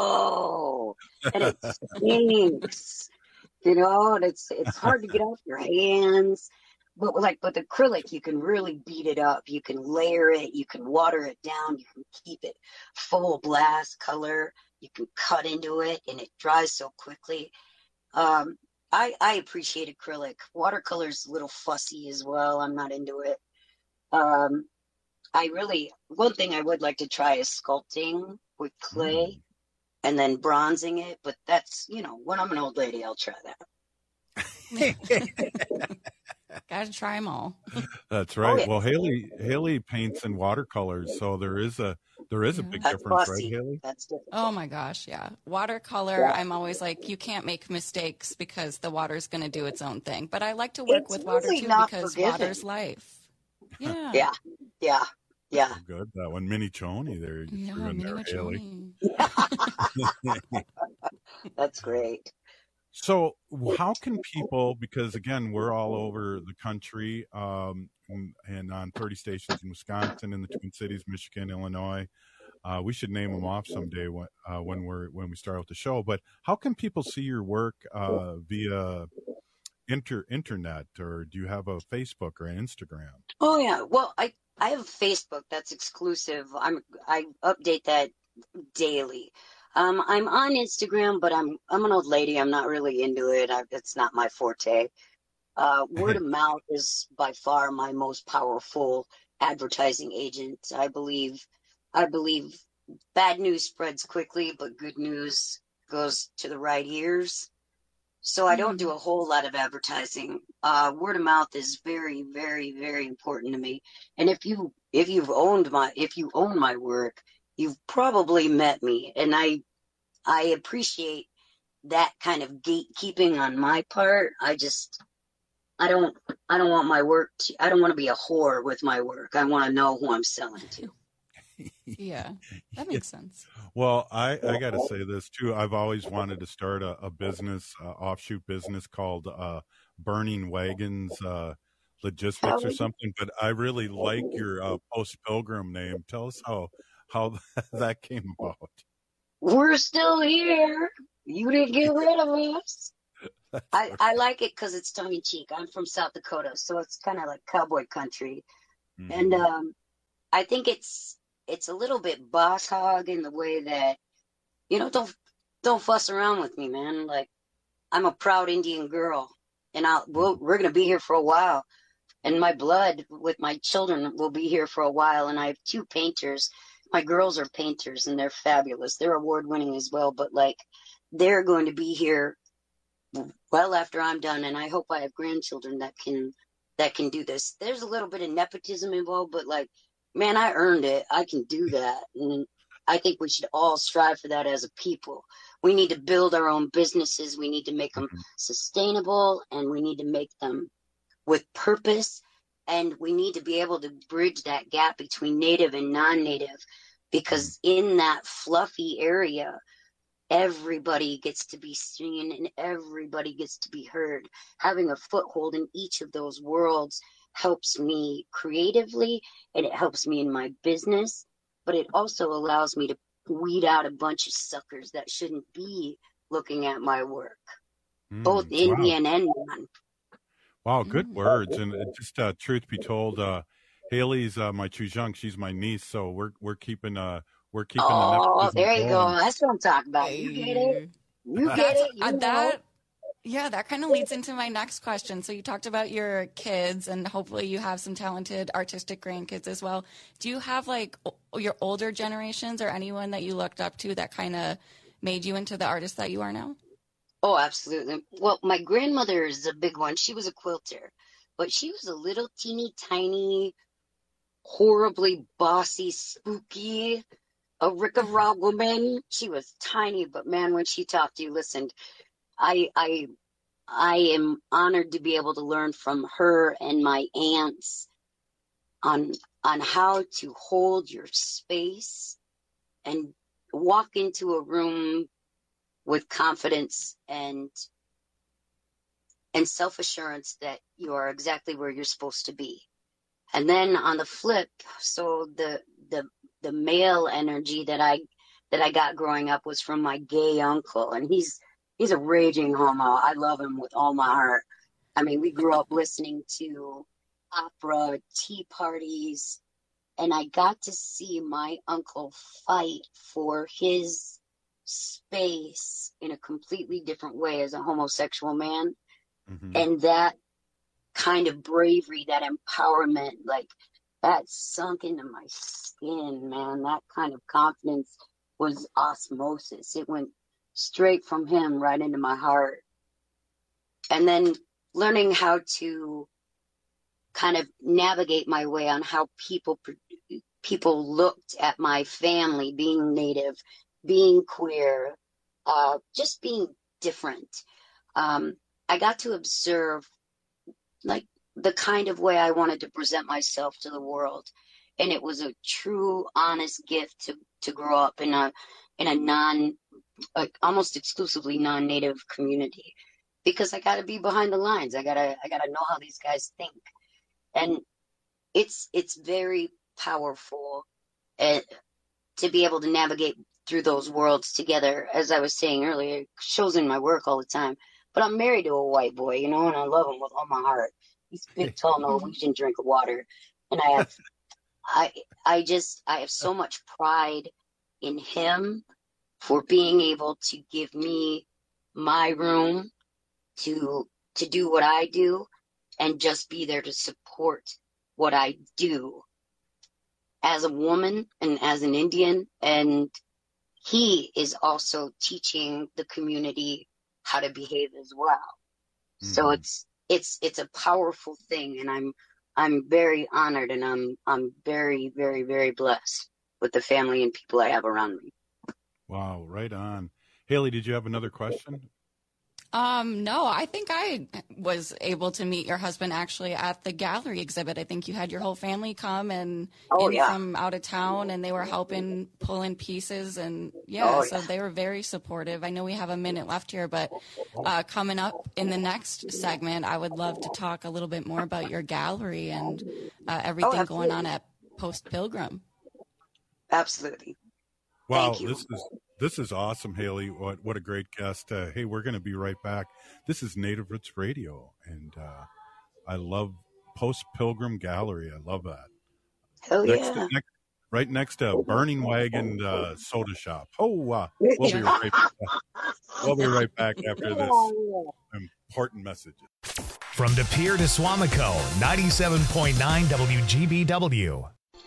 slow, and it stinks. You know, and it's it's hard to get off your hands. But like with acrylic, you can really beat it up. You can layer it. You can water it down. You can keep it full blast color. You can cut into it, and it dries so quickly. Um, I, I appreciate acrylic. Watercolor's a little fussy as well. I'm not into it. Um, I really, one thing I would like to try is sculpting with clay mm. and then bronzing it. But that's, you know, when I'm an old lady, I'll try that. Gotta try them all. That's right. Oh, yeah. Well, Haley Haley paints in watercolors, so there is a there is a big That's difference, fussy. right, Haley? That's different. Oh my gosh, yeah. Watercolor, Yeah. I'm always like, you can't make mistakes because the water's going to do its own thing. But I like to work It's with water really too not because forgiving. water's life. Yeah. Yeah, yeah, yeah. Oh, good. That one, Mini Choni there. You Yeah, threw in there, Mini Haley. Choni. That's great. So, how can people? Because again, we're all over the country, um, and, and on thirty stations in Wisconsin, in the Twin Cities, Michigan, Illinois. Uh, we should name them off someday when uh, when we're when we start out the show. But how can people see your work uh, via inter internet, or do you have a Facebook or an Instagram? Oh yeah. Well, I I have Facebook that's exclusive. I'm I update that daily. Um, I'm on Instagram, but I'm I'm an old lady. I'm not really into it. I, it's not my forte. Uh, word of mouth is by far my most powerful advertising agent. I believe. I believe bad news spreads quickly, but good news goes to the right ears. So I don't do a whole lot of advertising. Uh, word of mouth is very, very, very important to me. And if you if you've owned my if you own my work, you've probably met me, and I I appreciate that kind of gatekeeping on my part. I just I don't I don't want my work to, I don't want to be a whore with my work. I want to know who I'm selling to. Yeah, that makes sense. Well, I, I got to say this too. I've always wanted to start a, a business, uh, offshoot business called uh, Burning Wagons uh, Logistics or something. But I really like your uh, Post Pilgrim name. Tell us how how that came about. We're still here. You didn't get rid of us. I, I like it because it's tongue in cheek. I'm from South Dakota, so it's kind of like cowboy country, mm-hmm. and um, I think it's. It's a little bit boss hog in the way that, you know, don't don't fuss around with me, man. Like, I'm a proud Indian girl, and I'll we'll, we're gonna be here for a while, and my blood with my children will be here for a while. And I have two painters. My girls are painters, and they're fabulous. They're award winning as well. But like, they're going to be here well after I'm done, and I hope I have grandchildren that can that can do this. There's a little bit of nepotism involved, but like. Man, I earned it. I can do that. And I think we should all strive for that as a people. We need to build our own businesses. We need to make them sustainable, and we need to make them with purpose. And we need to be able to bridge that gap between native and non-native, because in that fluffy area, everybody gets to be seen and everybody gets to be heard. Having a foothold in each of those worlds helps me creatively, and it helps me in my business, but it also allows me to weed out a bunch of suckers that shouldn't be looking at my work, mm, both Indian wow. and non. Wow, good words. And just uh, truth be told, uh, Haley's uh, my chujunk. She's my niece, so we're we're keeping uh we're keeping. Oh, the there you going. go. That's what I'm talking about. You get it. You get it. You uh, know. that. Yeah, that kind of leads into my next question. So you talked about your kids, and hopefully you have some talented artistic grandkids as well. Do you have like o- your older generations or anyone that you looked up to that kind of made you into the artist that you are now? Oh, absolutely. Well, my grandmother is a big one. She was a quilter, but she was a little teeny tiny, horribly bossy, spooky, a Rick-a-Raw woman. She was tiny, but man, when she talked to you, listened. I I I am honored to be able to learn from her and my aunts on on how to hold your space and walk into a room with confidence and and self-assurance that you are exactly where you're supposed to be. And then on the flip, so the the the male energy that I that I got growing up was from my gay uncle, and he's He's a raging homo. I love him with all my heart. I mean, we grew up listening to opera, tea parties, and I got to see my uncle fight for his space in a completely different way as a homosexual man. Mm-hmm. And that kind of bravery, that empowerment, like that sunk into my skin, man. That kind of confidence was osmosis. It went straight from him right into my heart. And then learning how to kind of navigate my way on how people people looked at my family, being Native, being queer, uh, just being different. Um, I got to observe like the kind of way I wanted to present myself to the world. And it was a true, honest gift to, to grow up in a, in a non, like almost exclusively non-Native community, because I got to be behind the lines. I gotta, I gotta know how these guys think. And it's, it's very powerful uh, to be able to navigate through those worlds together. As I was saying earlier, it shows in my work all the time, but I'm married to a white boy, you know, and I love him with all my heart. He's a big, tall Norwegian drink of water. And I have, I, I just, I have so much pride in him for being able to give me my room to, to do what I do and just be there to support what I do as a woman and as an Indian. And he is also teaching the community how to behave as well. Mm-hmm. So it's, it's, it's a powerful thing. And I'm, I'm very honored, and I'm, I'm very, very, very blessed with the family and people I have around me. Wow. Right on. Haley, did you have another question? Um, no, I think I was able to meet your husband actually at the gallery exhibit. I think you had your whole family come and oh, in yeah. from out of town, and they were helping pull in pieces, and yeah, oh, so yeah. they were very supportive. I know we have a minute left here, but uh, coming up in the next segment, I would love to talk a little bit more about your gallery and uh, everything oh, going on at Post Pilgrim. Absolutely. Wow, Thank you. this is this is awesome, Haley. What what a great guest. Uh, hey, we're going to be right back. This is Native Roots Radio, and uh, I love Post Pilgrim Gallery. I love that. Hell next yeah. To, next, right next to Burning Wagon uh, Soda Shop. Oh, uh, we'll be right back. We'll be right back after this important message. From De Pere to Swamico, ninety-seven point nine W G B W.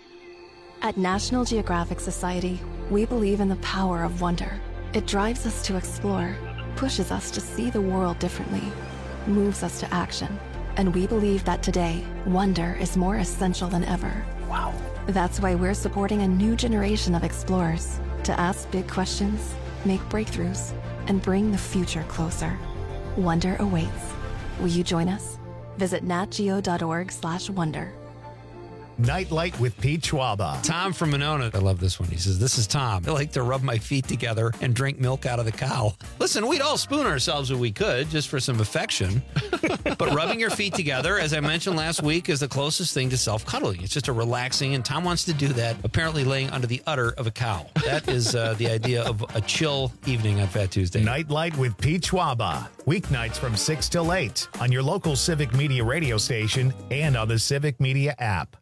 At National Geographic Society, we believe in the power of wonder. It drives us to explore, pushes us to see the world differently, moves us to action. And we believe that today, wonder is more essential than ever. Wow. That's why we're supporting a new generation of explorers to ask big questions, make breakthroughs, and bring the future closer. Wonder awaits. Will you join us? Visit natgeo.org slash wonder. Nightlight with Pete Schwaba. Tom from Monona. I love this one. He says, this is Tom. I like to rub my feet together and drink milk out of the cow. Listen, we'd all spoon ourselves if we could, just for some affection. But rubbing your feet together, as I mentioned last week, is the closest thing to self-cuddling. It's just a relaxing, and Tom wants to do that, apparently laying under the udder of a cow. That is uh, the idea of a chill evening on Fat Tuesday. Nightlight with Pete Schwaba. Weeknights from six till eight on your local Civic Media radio station and on the Civic Media app.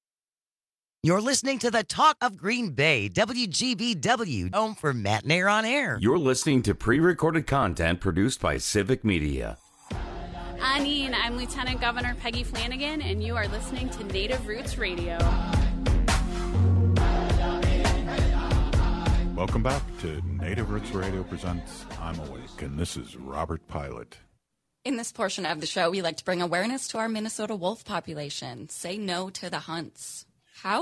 You're listening to the Talk of Green Bay, W G B W, home for Matt Nair on Air. You're listening to pre-recorded content produced by Civic Media. Anine, I'm Lieutenant Governor Peggy Flanagan, and you are listening to Native Roots Radio. Welcome back to Native Roots Radio presents I'm Awake, and this is Robert Pilot. In this portion of the show, we like to bring awareness to our Minnesota wolf population. Say no to the hunts. How?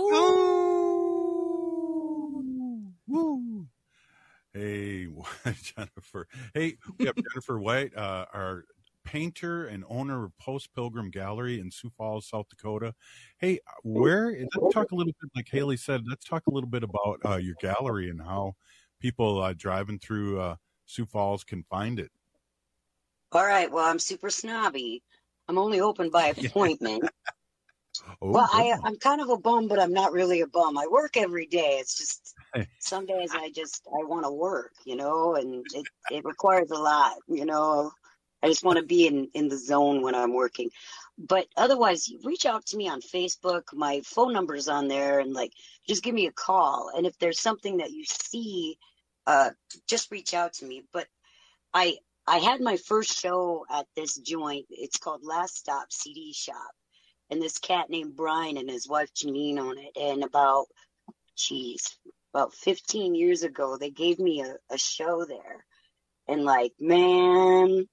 Woo. Hey, Jennifer. Hey, we have Jennifer White, uh, our painter and owner of Post Pilgrim Gallery in Sioux Falls, South Dakota. Hey, where, let's talk a little bit, like Haley said, let's talk a little bit about uh, your gallery and how people uh, driving through uh, Sioux Falls can find it. All right. Well, I'm super snobby. I'm only open by appointment. Oh, well, I, I'm kind of a bum, but I'm not really a bum. I work every day. It's just some days I just, I want to work, you know, and it, it requires a lot, you know. I just want to be in, in the zone when I'm working. But otherwise, reach out to me on Facebook. My phone number's on there, and like, just give me a call. And if there's something that you see uh, just reach out to me. But I I had my first show at this joint. It's called Last Stop C D Shop. And this cat named Brian and his wife Janine own it. And about, geez, about fifteen years ago, they gave me a, a show there. And like, man,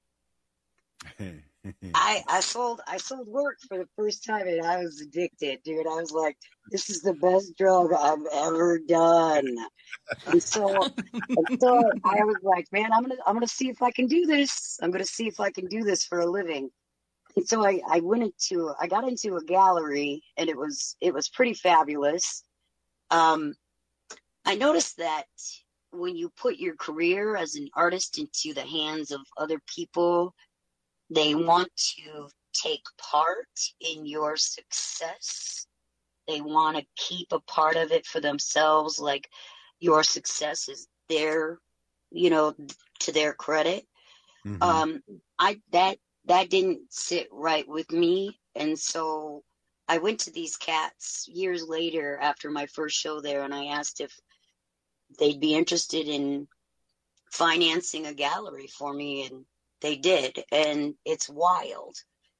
I I sold I sold work for the first time, and I was addicted, dude. I was like, this is the best drug I've ever done. And so, and so I was like, man, I'm gonna I'm gonna see if I can do this. I'm gonna see if I can do this for a living. And so I, I went into I got into a gallery, and it was it was pretty fabulous. Um, I noticed that when you put your career as an artist into the hands of other people, they want to take part in your success. They want to keep a part of it for themselves, like your success is their, you know, to their credit. Mm-hmm. Um, I that that didn't sit right with me, and so I went to these cats years later after my first show there, and I asked if they'd be interested in financing a gallery for me, and they did, and it's wild.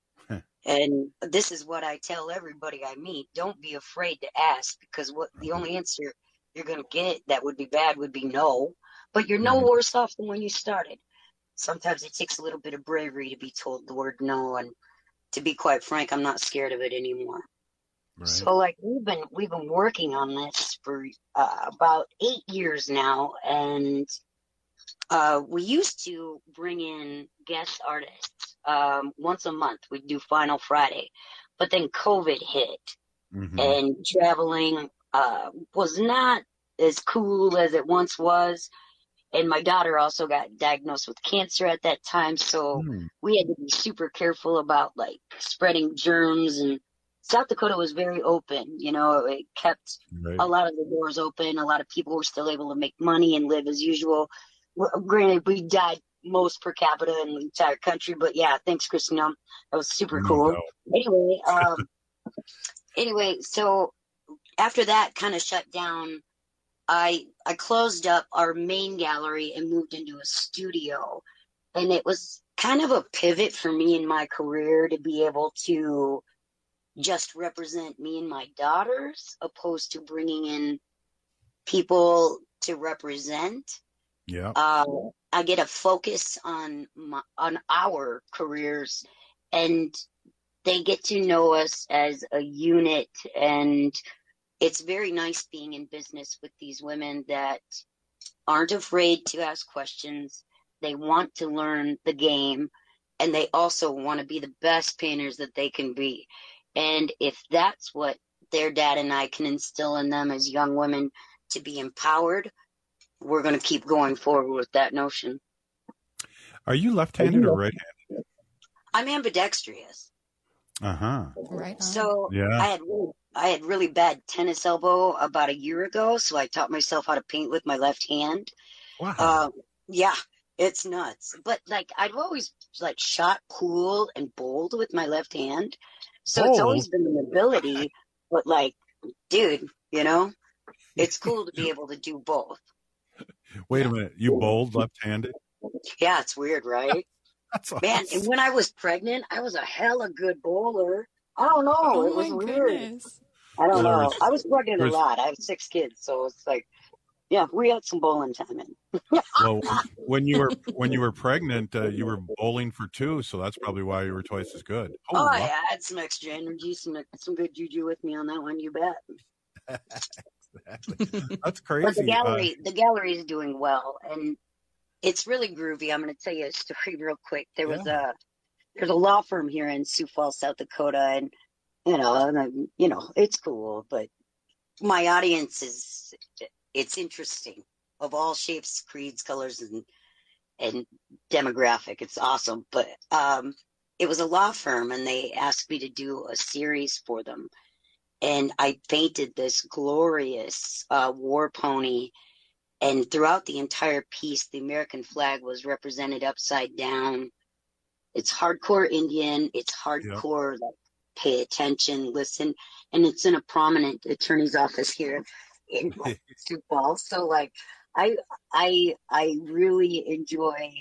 And this is what I tell everybody I meet: don't be afraid to ask, because what the only answer you're going to get that would be bad would be no. But you're no worse off than when you started. Sometimes it takes a little bit of bravery to be told the word no, and to be quite frank, I'm not scared of it anymore. Right. So like we've been we've been working on this for uh, about eight years now, and uh, we used to bring in guest artists um, once a month. We'd do Final Friday, but then COVID hit, mm-hmm. and traveling uh, was not as cool as it once was. And my daughter also got diagnosed with cancer at that time, so mm. we had to be super careful about like spreading germs. And South Dakota was very open, you know, it kept right. a lot of the doors open. A lot of people were still able to make money and live as usual. Granted, we died most per capita in the entire country, but yeah, thanks, Christina. That was super mm, cool. No. Anyway, um, anyway, so after that kind of shut down, I I closed up our main gallery and moved into a studio. And it was kind of a pivot for me in my career to be able to just represent me and my daughters, opposed to bringing in people to represent. Yeah. Uh, I get a focus on my, on our careers, and they get to know us as a unit. And it's very nice being in business with these women that aren't afraid to ask questions. They want to learn the game, and they also want to be the best painters that they can be. And if that's what their dad and I can instill in them as young women, to be empowered, we're going to keep going forward with that notion. Are you left-handed or right-handed? I'm ambidextrous. Uh-huh. Right. So yeah. I had really, I had really bad tennis elbow about a year ago, so I taught myself how to paint with my left hand. Wow. Um, yeah, it's nuts. But like I've always like shot cool and bold with my left hand, so oh. it's always been an ability. But like, dude, you know, it's cool to be able to do both. Wait a minute, you bowled left-handed? Yeah, it's weird, right? That's awesome. Man, and when I was pregnant, I was a hella good bowler. I don't know. Oh it was my weird. Goodness. I don't Well, know. was, I was pregnant was, a lot. I have six kids, so it's like, yeah, we had some bowling time in. Well, when you were when you were pregnant, uh, you were bowling for two, so that's probably why you were twice as good. Oh, oh yeah, I had some extra energy, some some good juju with me on that one. You bet. Exactly. That's crazy. But the gallery, uh, the gallery is doing well, and it's really groovy. I'm going to tell you a story real quick. There was yeah. a there's a law firm here in Sioux Falls, South Dakota, and you know, and, you know, it's cool, but my audience is it's interesting, of all shapes, creeds, colors, and and demographic. It's awesome. But um, it was a law firm, and they asked me to do a series for them. And I painted this glorious uh, war pony. And throughout the entire piece, the American flag was represented upside down. It's hardcore Indian. It's hardcore, yep. like, pay attention, listen. And it's in a prominent attorney's office here in Sioux Falls. So, like, I I I really enjoy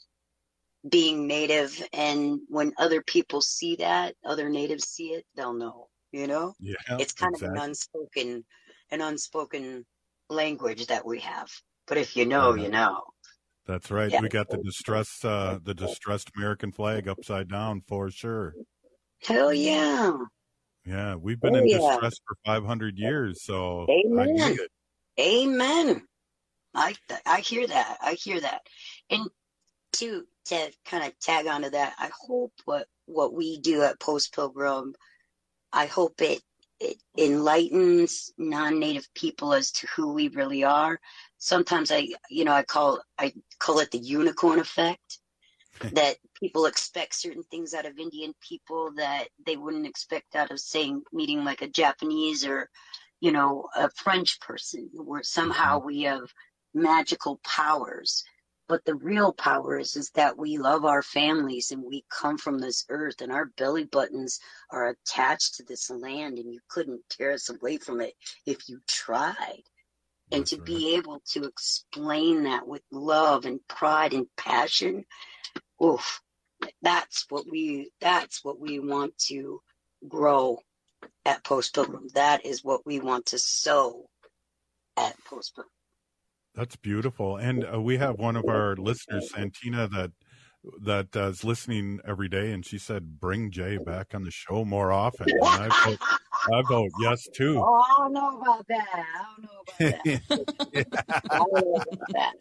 being Native, and when other people see that, other Natives see it, they'll know. You know, Yeah, it's kind exactly. of an unspoken, an unspoken language that we have. But if you know, Yeah. you know. That's right. Yeah. We got the distressed, uh, the distressed American flag upside down for sure. Hell yeah. Yeah, we've been Oh, in yeah. distress for five hundred years, so I Amen. dig it. Amen. I I hear that. I hear that. And to to kind of tag onto that, I hope what what we do at Post Pilgrim, I hope it it enlightens non-native people as to who we really are. Sometimes I, you know, I call I call it the unicorn effect. That people expect certain things out of Indian people that they wouldn't expect out of, say, meeting like a Japanese or, you know, a French person, where somehow we have magical powers. But the real power is, is that we love our families and we come from this earth and our belly buttons are attached to this land and you couldn't tear us away from it if you tried. And to be able to explain that with love and pride and passion, oof, that's what we that's what we want to grow at Post Pilgrim. That is what we want to sow at Post Pilgrim. That's beautiful. And uh, we have one of our listeners, Santina, that that uh, is listening every day, and she said, "Bring Jay back on the show more often." And I vote, I vote yes too. Oh, I don't know about that. I don't know about that. I don't know about that.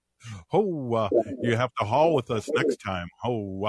Oh, uh, you have to haul with us next time. Oh, uh,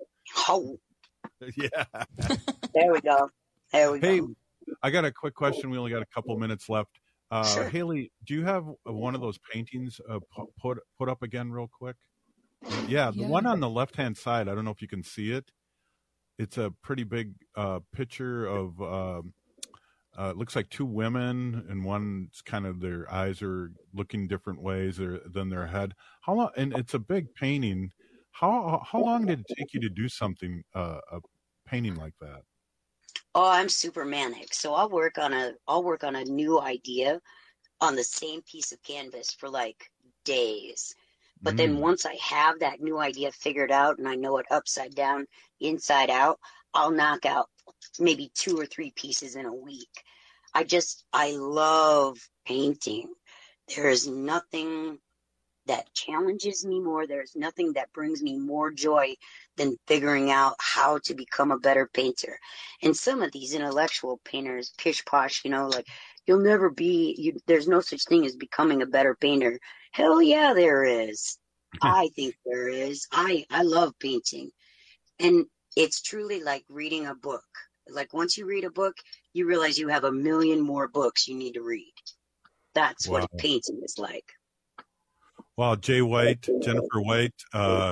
oh, yeah. There we go. There we Hey, go. I got a quick question. We only got a couple minutes left. Uh, Sure. Haley, do you have one of those paintings uh, pu- put put up again real quick? Yeah, the Yeah. one on the left-hand side. I don't know if you can see it. It's a pretty big uh, picture of, um, uh, it looks like two women, and one's kind of, their eyes are looking different ways or, than their head. How long? And it's a big painting. How how long did it take you to do something, uh, a painting like that? Oh, I'm super manic. So I'll work on a I'll work on a new idea on the same piece of canvas for like days. But then Mm. once I have that new idea figured out and I know it upside down, inside out, I'll knock out maybe two or three pieces in a week. I just I love painting. There is nothing that challenges me more. There's nothing that brings me more joy than figuring out how to become a better painter. And some of these intellectual painters, pish posh, you know, like you'll never be, you, there's no such thing as becoming a better painter. Hell yeah, there is. I think there is. I, I love painting. And it's truly like reading a book. Like once you read a book, you realize you have a million more books you need to read. That's Wow. what painting is like. Wow, Jay White, Jennifer White, uh,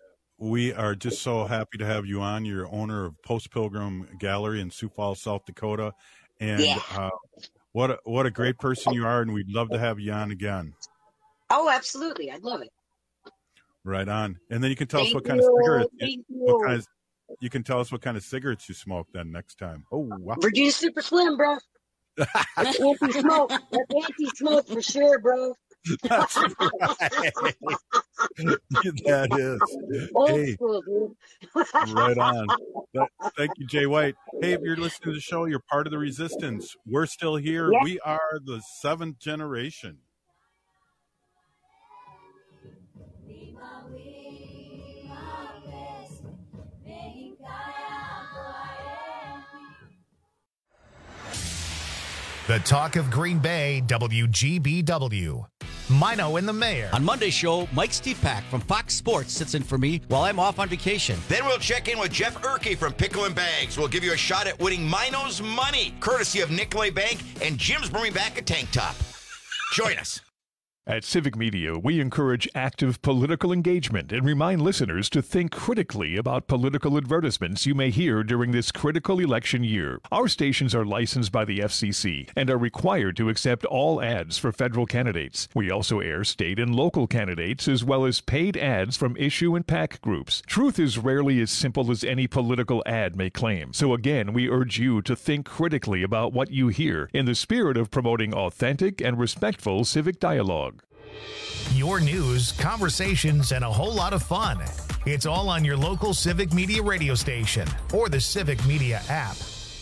we are just so happy to have you on. You're owner of Post Pilgrim Gallery in Sioux Falls, South Dakota. And Yeah. uh, what a, what a great person you are, and we'd love to have you on again. Oh, absolutely. I'd love it. Right on. And then you can tell us Thank what kind of you. cigarettes Thank what you. kind of, you can tell us what kind of cigarettes you smoke then next time. Oh, wow. Virginia Super Slim, bro. That's anti-smoke. That's anti-smoke for sure, bro. That's right. That is. Old Hey, school, dude. right on. Th- Thank you, Jay White. Hey, if you're listening to the show, you're part of the resistance. We're still here. Yeah. We are the seventh generation. The talk of Green Bay, W G B W. Mino and the mayor. On Monday's show, Mike Stepak from Fox Sports sits in for me while I'm off on vacation. Then we'll check in with Jeff Erkey from Pickle and Bags. We'll give you a shot at winning Mino's money, courtesy of Nicolay Bank, and Jim's bringing back a tank top. Join us. At Civic Media, we encourage active political engagement and remind listeners to think critically about political advertisements you may hear during this critical election year. Our stations are licensed by the F C C and are required to accept all ads for federal candidates. We also air state and local candidates as well as paid ads from issue and PAC groups. Truth is rarely as simple as any political ad may claim. So again, we urge you to think critically about what you hear in the spirit of promoting authentic and respectful civic dialogue. Your news, conversations, and a whole lot of fun. It's all on your local Civic Media radio station or the Civic Media app.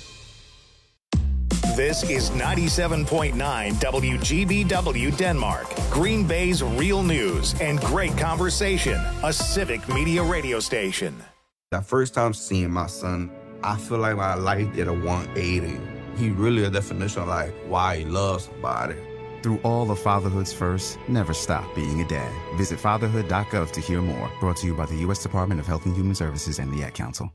This is ninety-seven point nine W G B W Denmark, Green Bay's real news and great conversation, a Civic Media radio station. The first time seeing my son, I feel like my life did a one eighty. He really a definition of like why he loves somebody. Through all of fatherhood's first, never stop being a dad. Visit fatherhood dot gov to hear more. Brought to you by the U S Department of Health and Human Services and the Ad Council.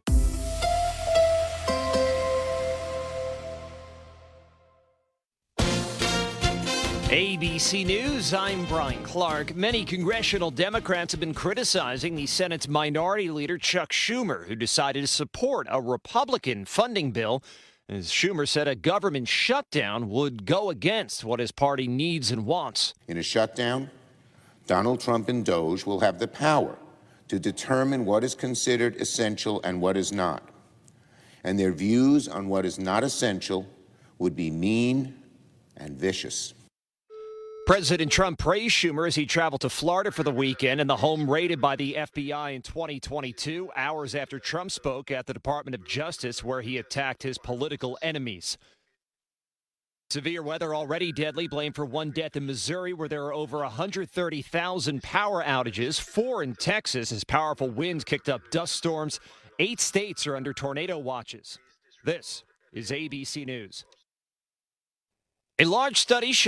A B C News, I'm Brian Clark. Many congressional Democrats have been criticizing the Senate's Minority Leader Chuck Schumer, who decided to support a Republican funding bill. As Schumer said, a government shutdown would go against what his party needs and wants. In a shutdown, Donald Trump and Doge will have the power to determine what is considered essential and what is not. And their views on what is not essential would be mean and vicious. President Trump praised Schumer as he traveled to Florida for the weekend in the home raided by the F B I in twenty twenty-two, hours after Trump spoke at the Department of Justice, where he attacked his political enemies. Severe weather already deadly, blamed for one death in Missouri, where there are over one hundred thirty thousand power outages, four in Texas as powerful winds kicked up dust storms. Eight states are under tornado watches. This is A B C News. A large study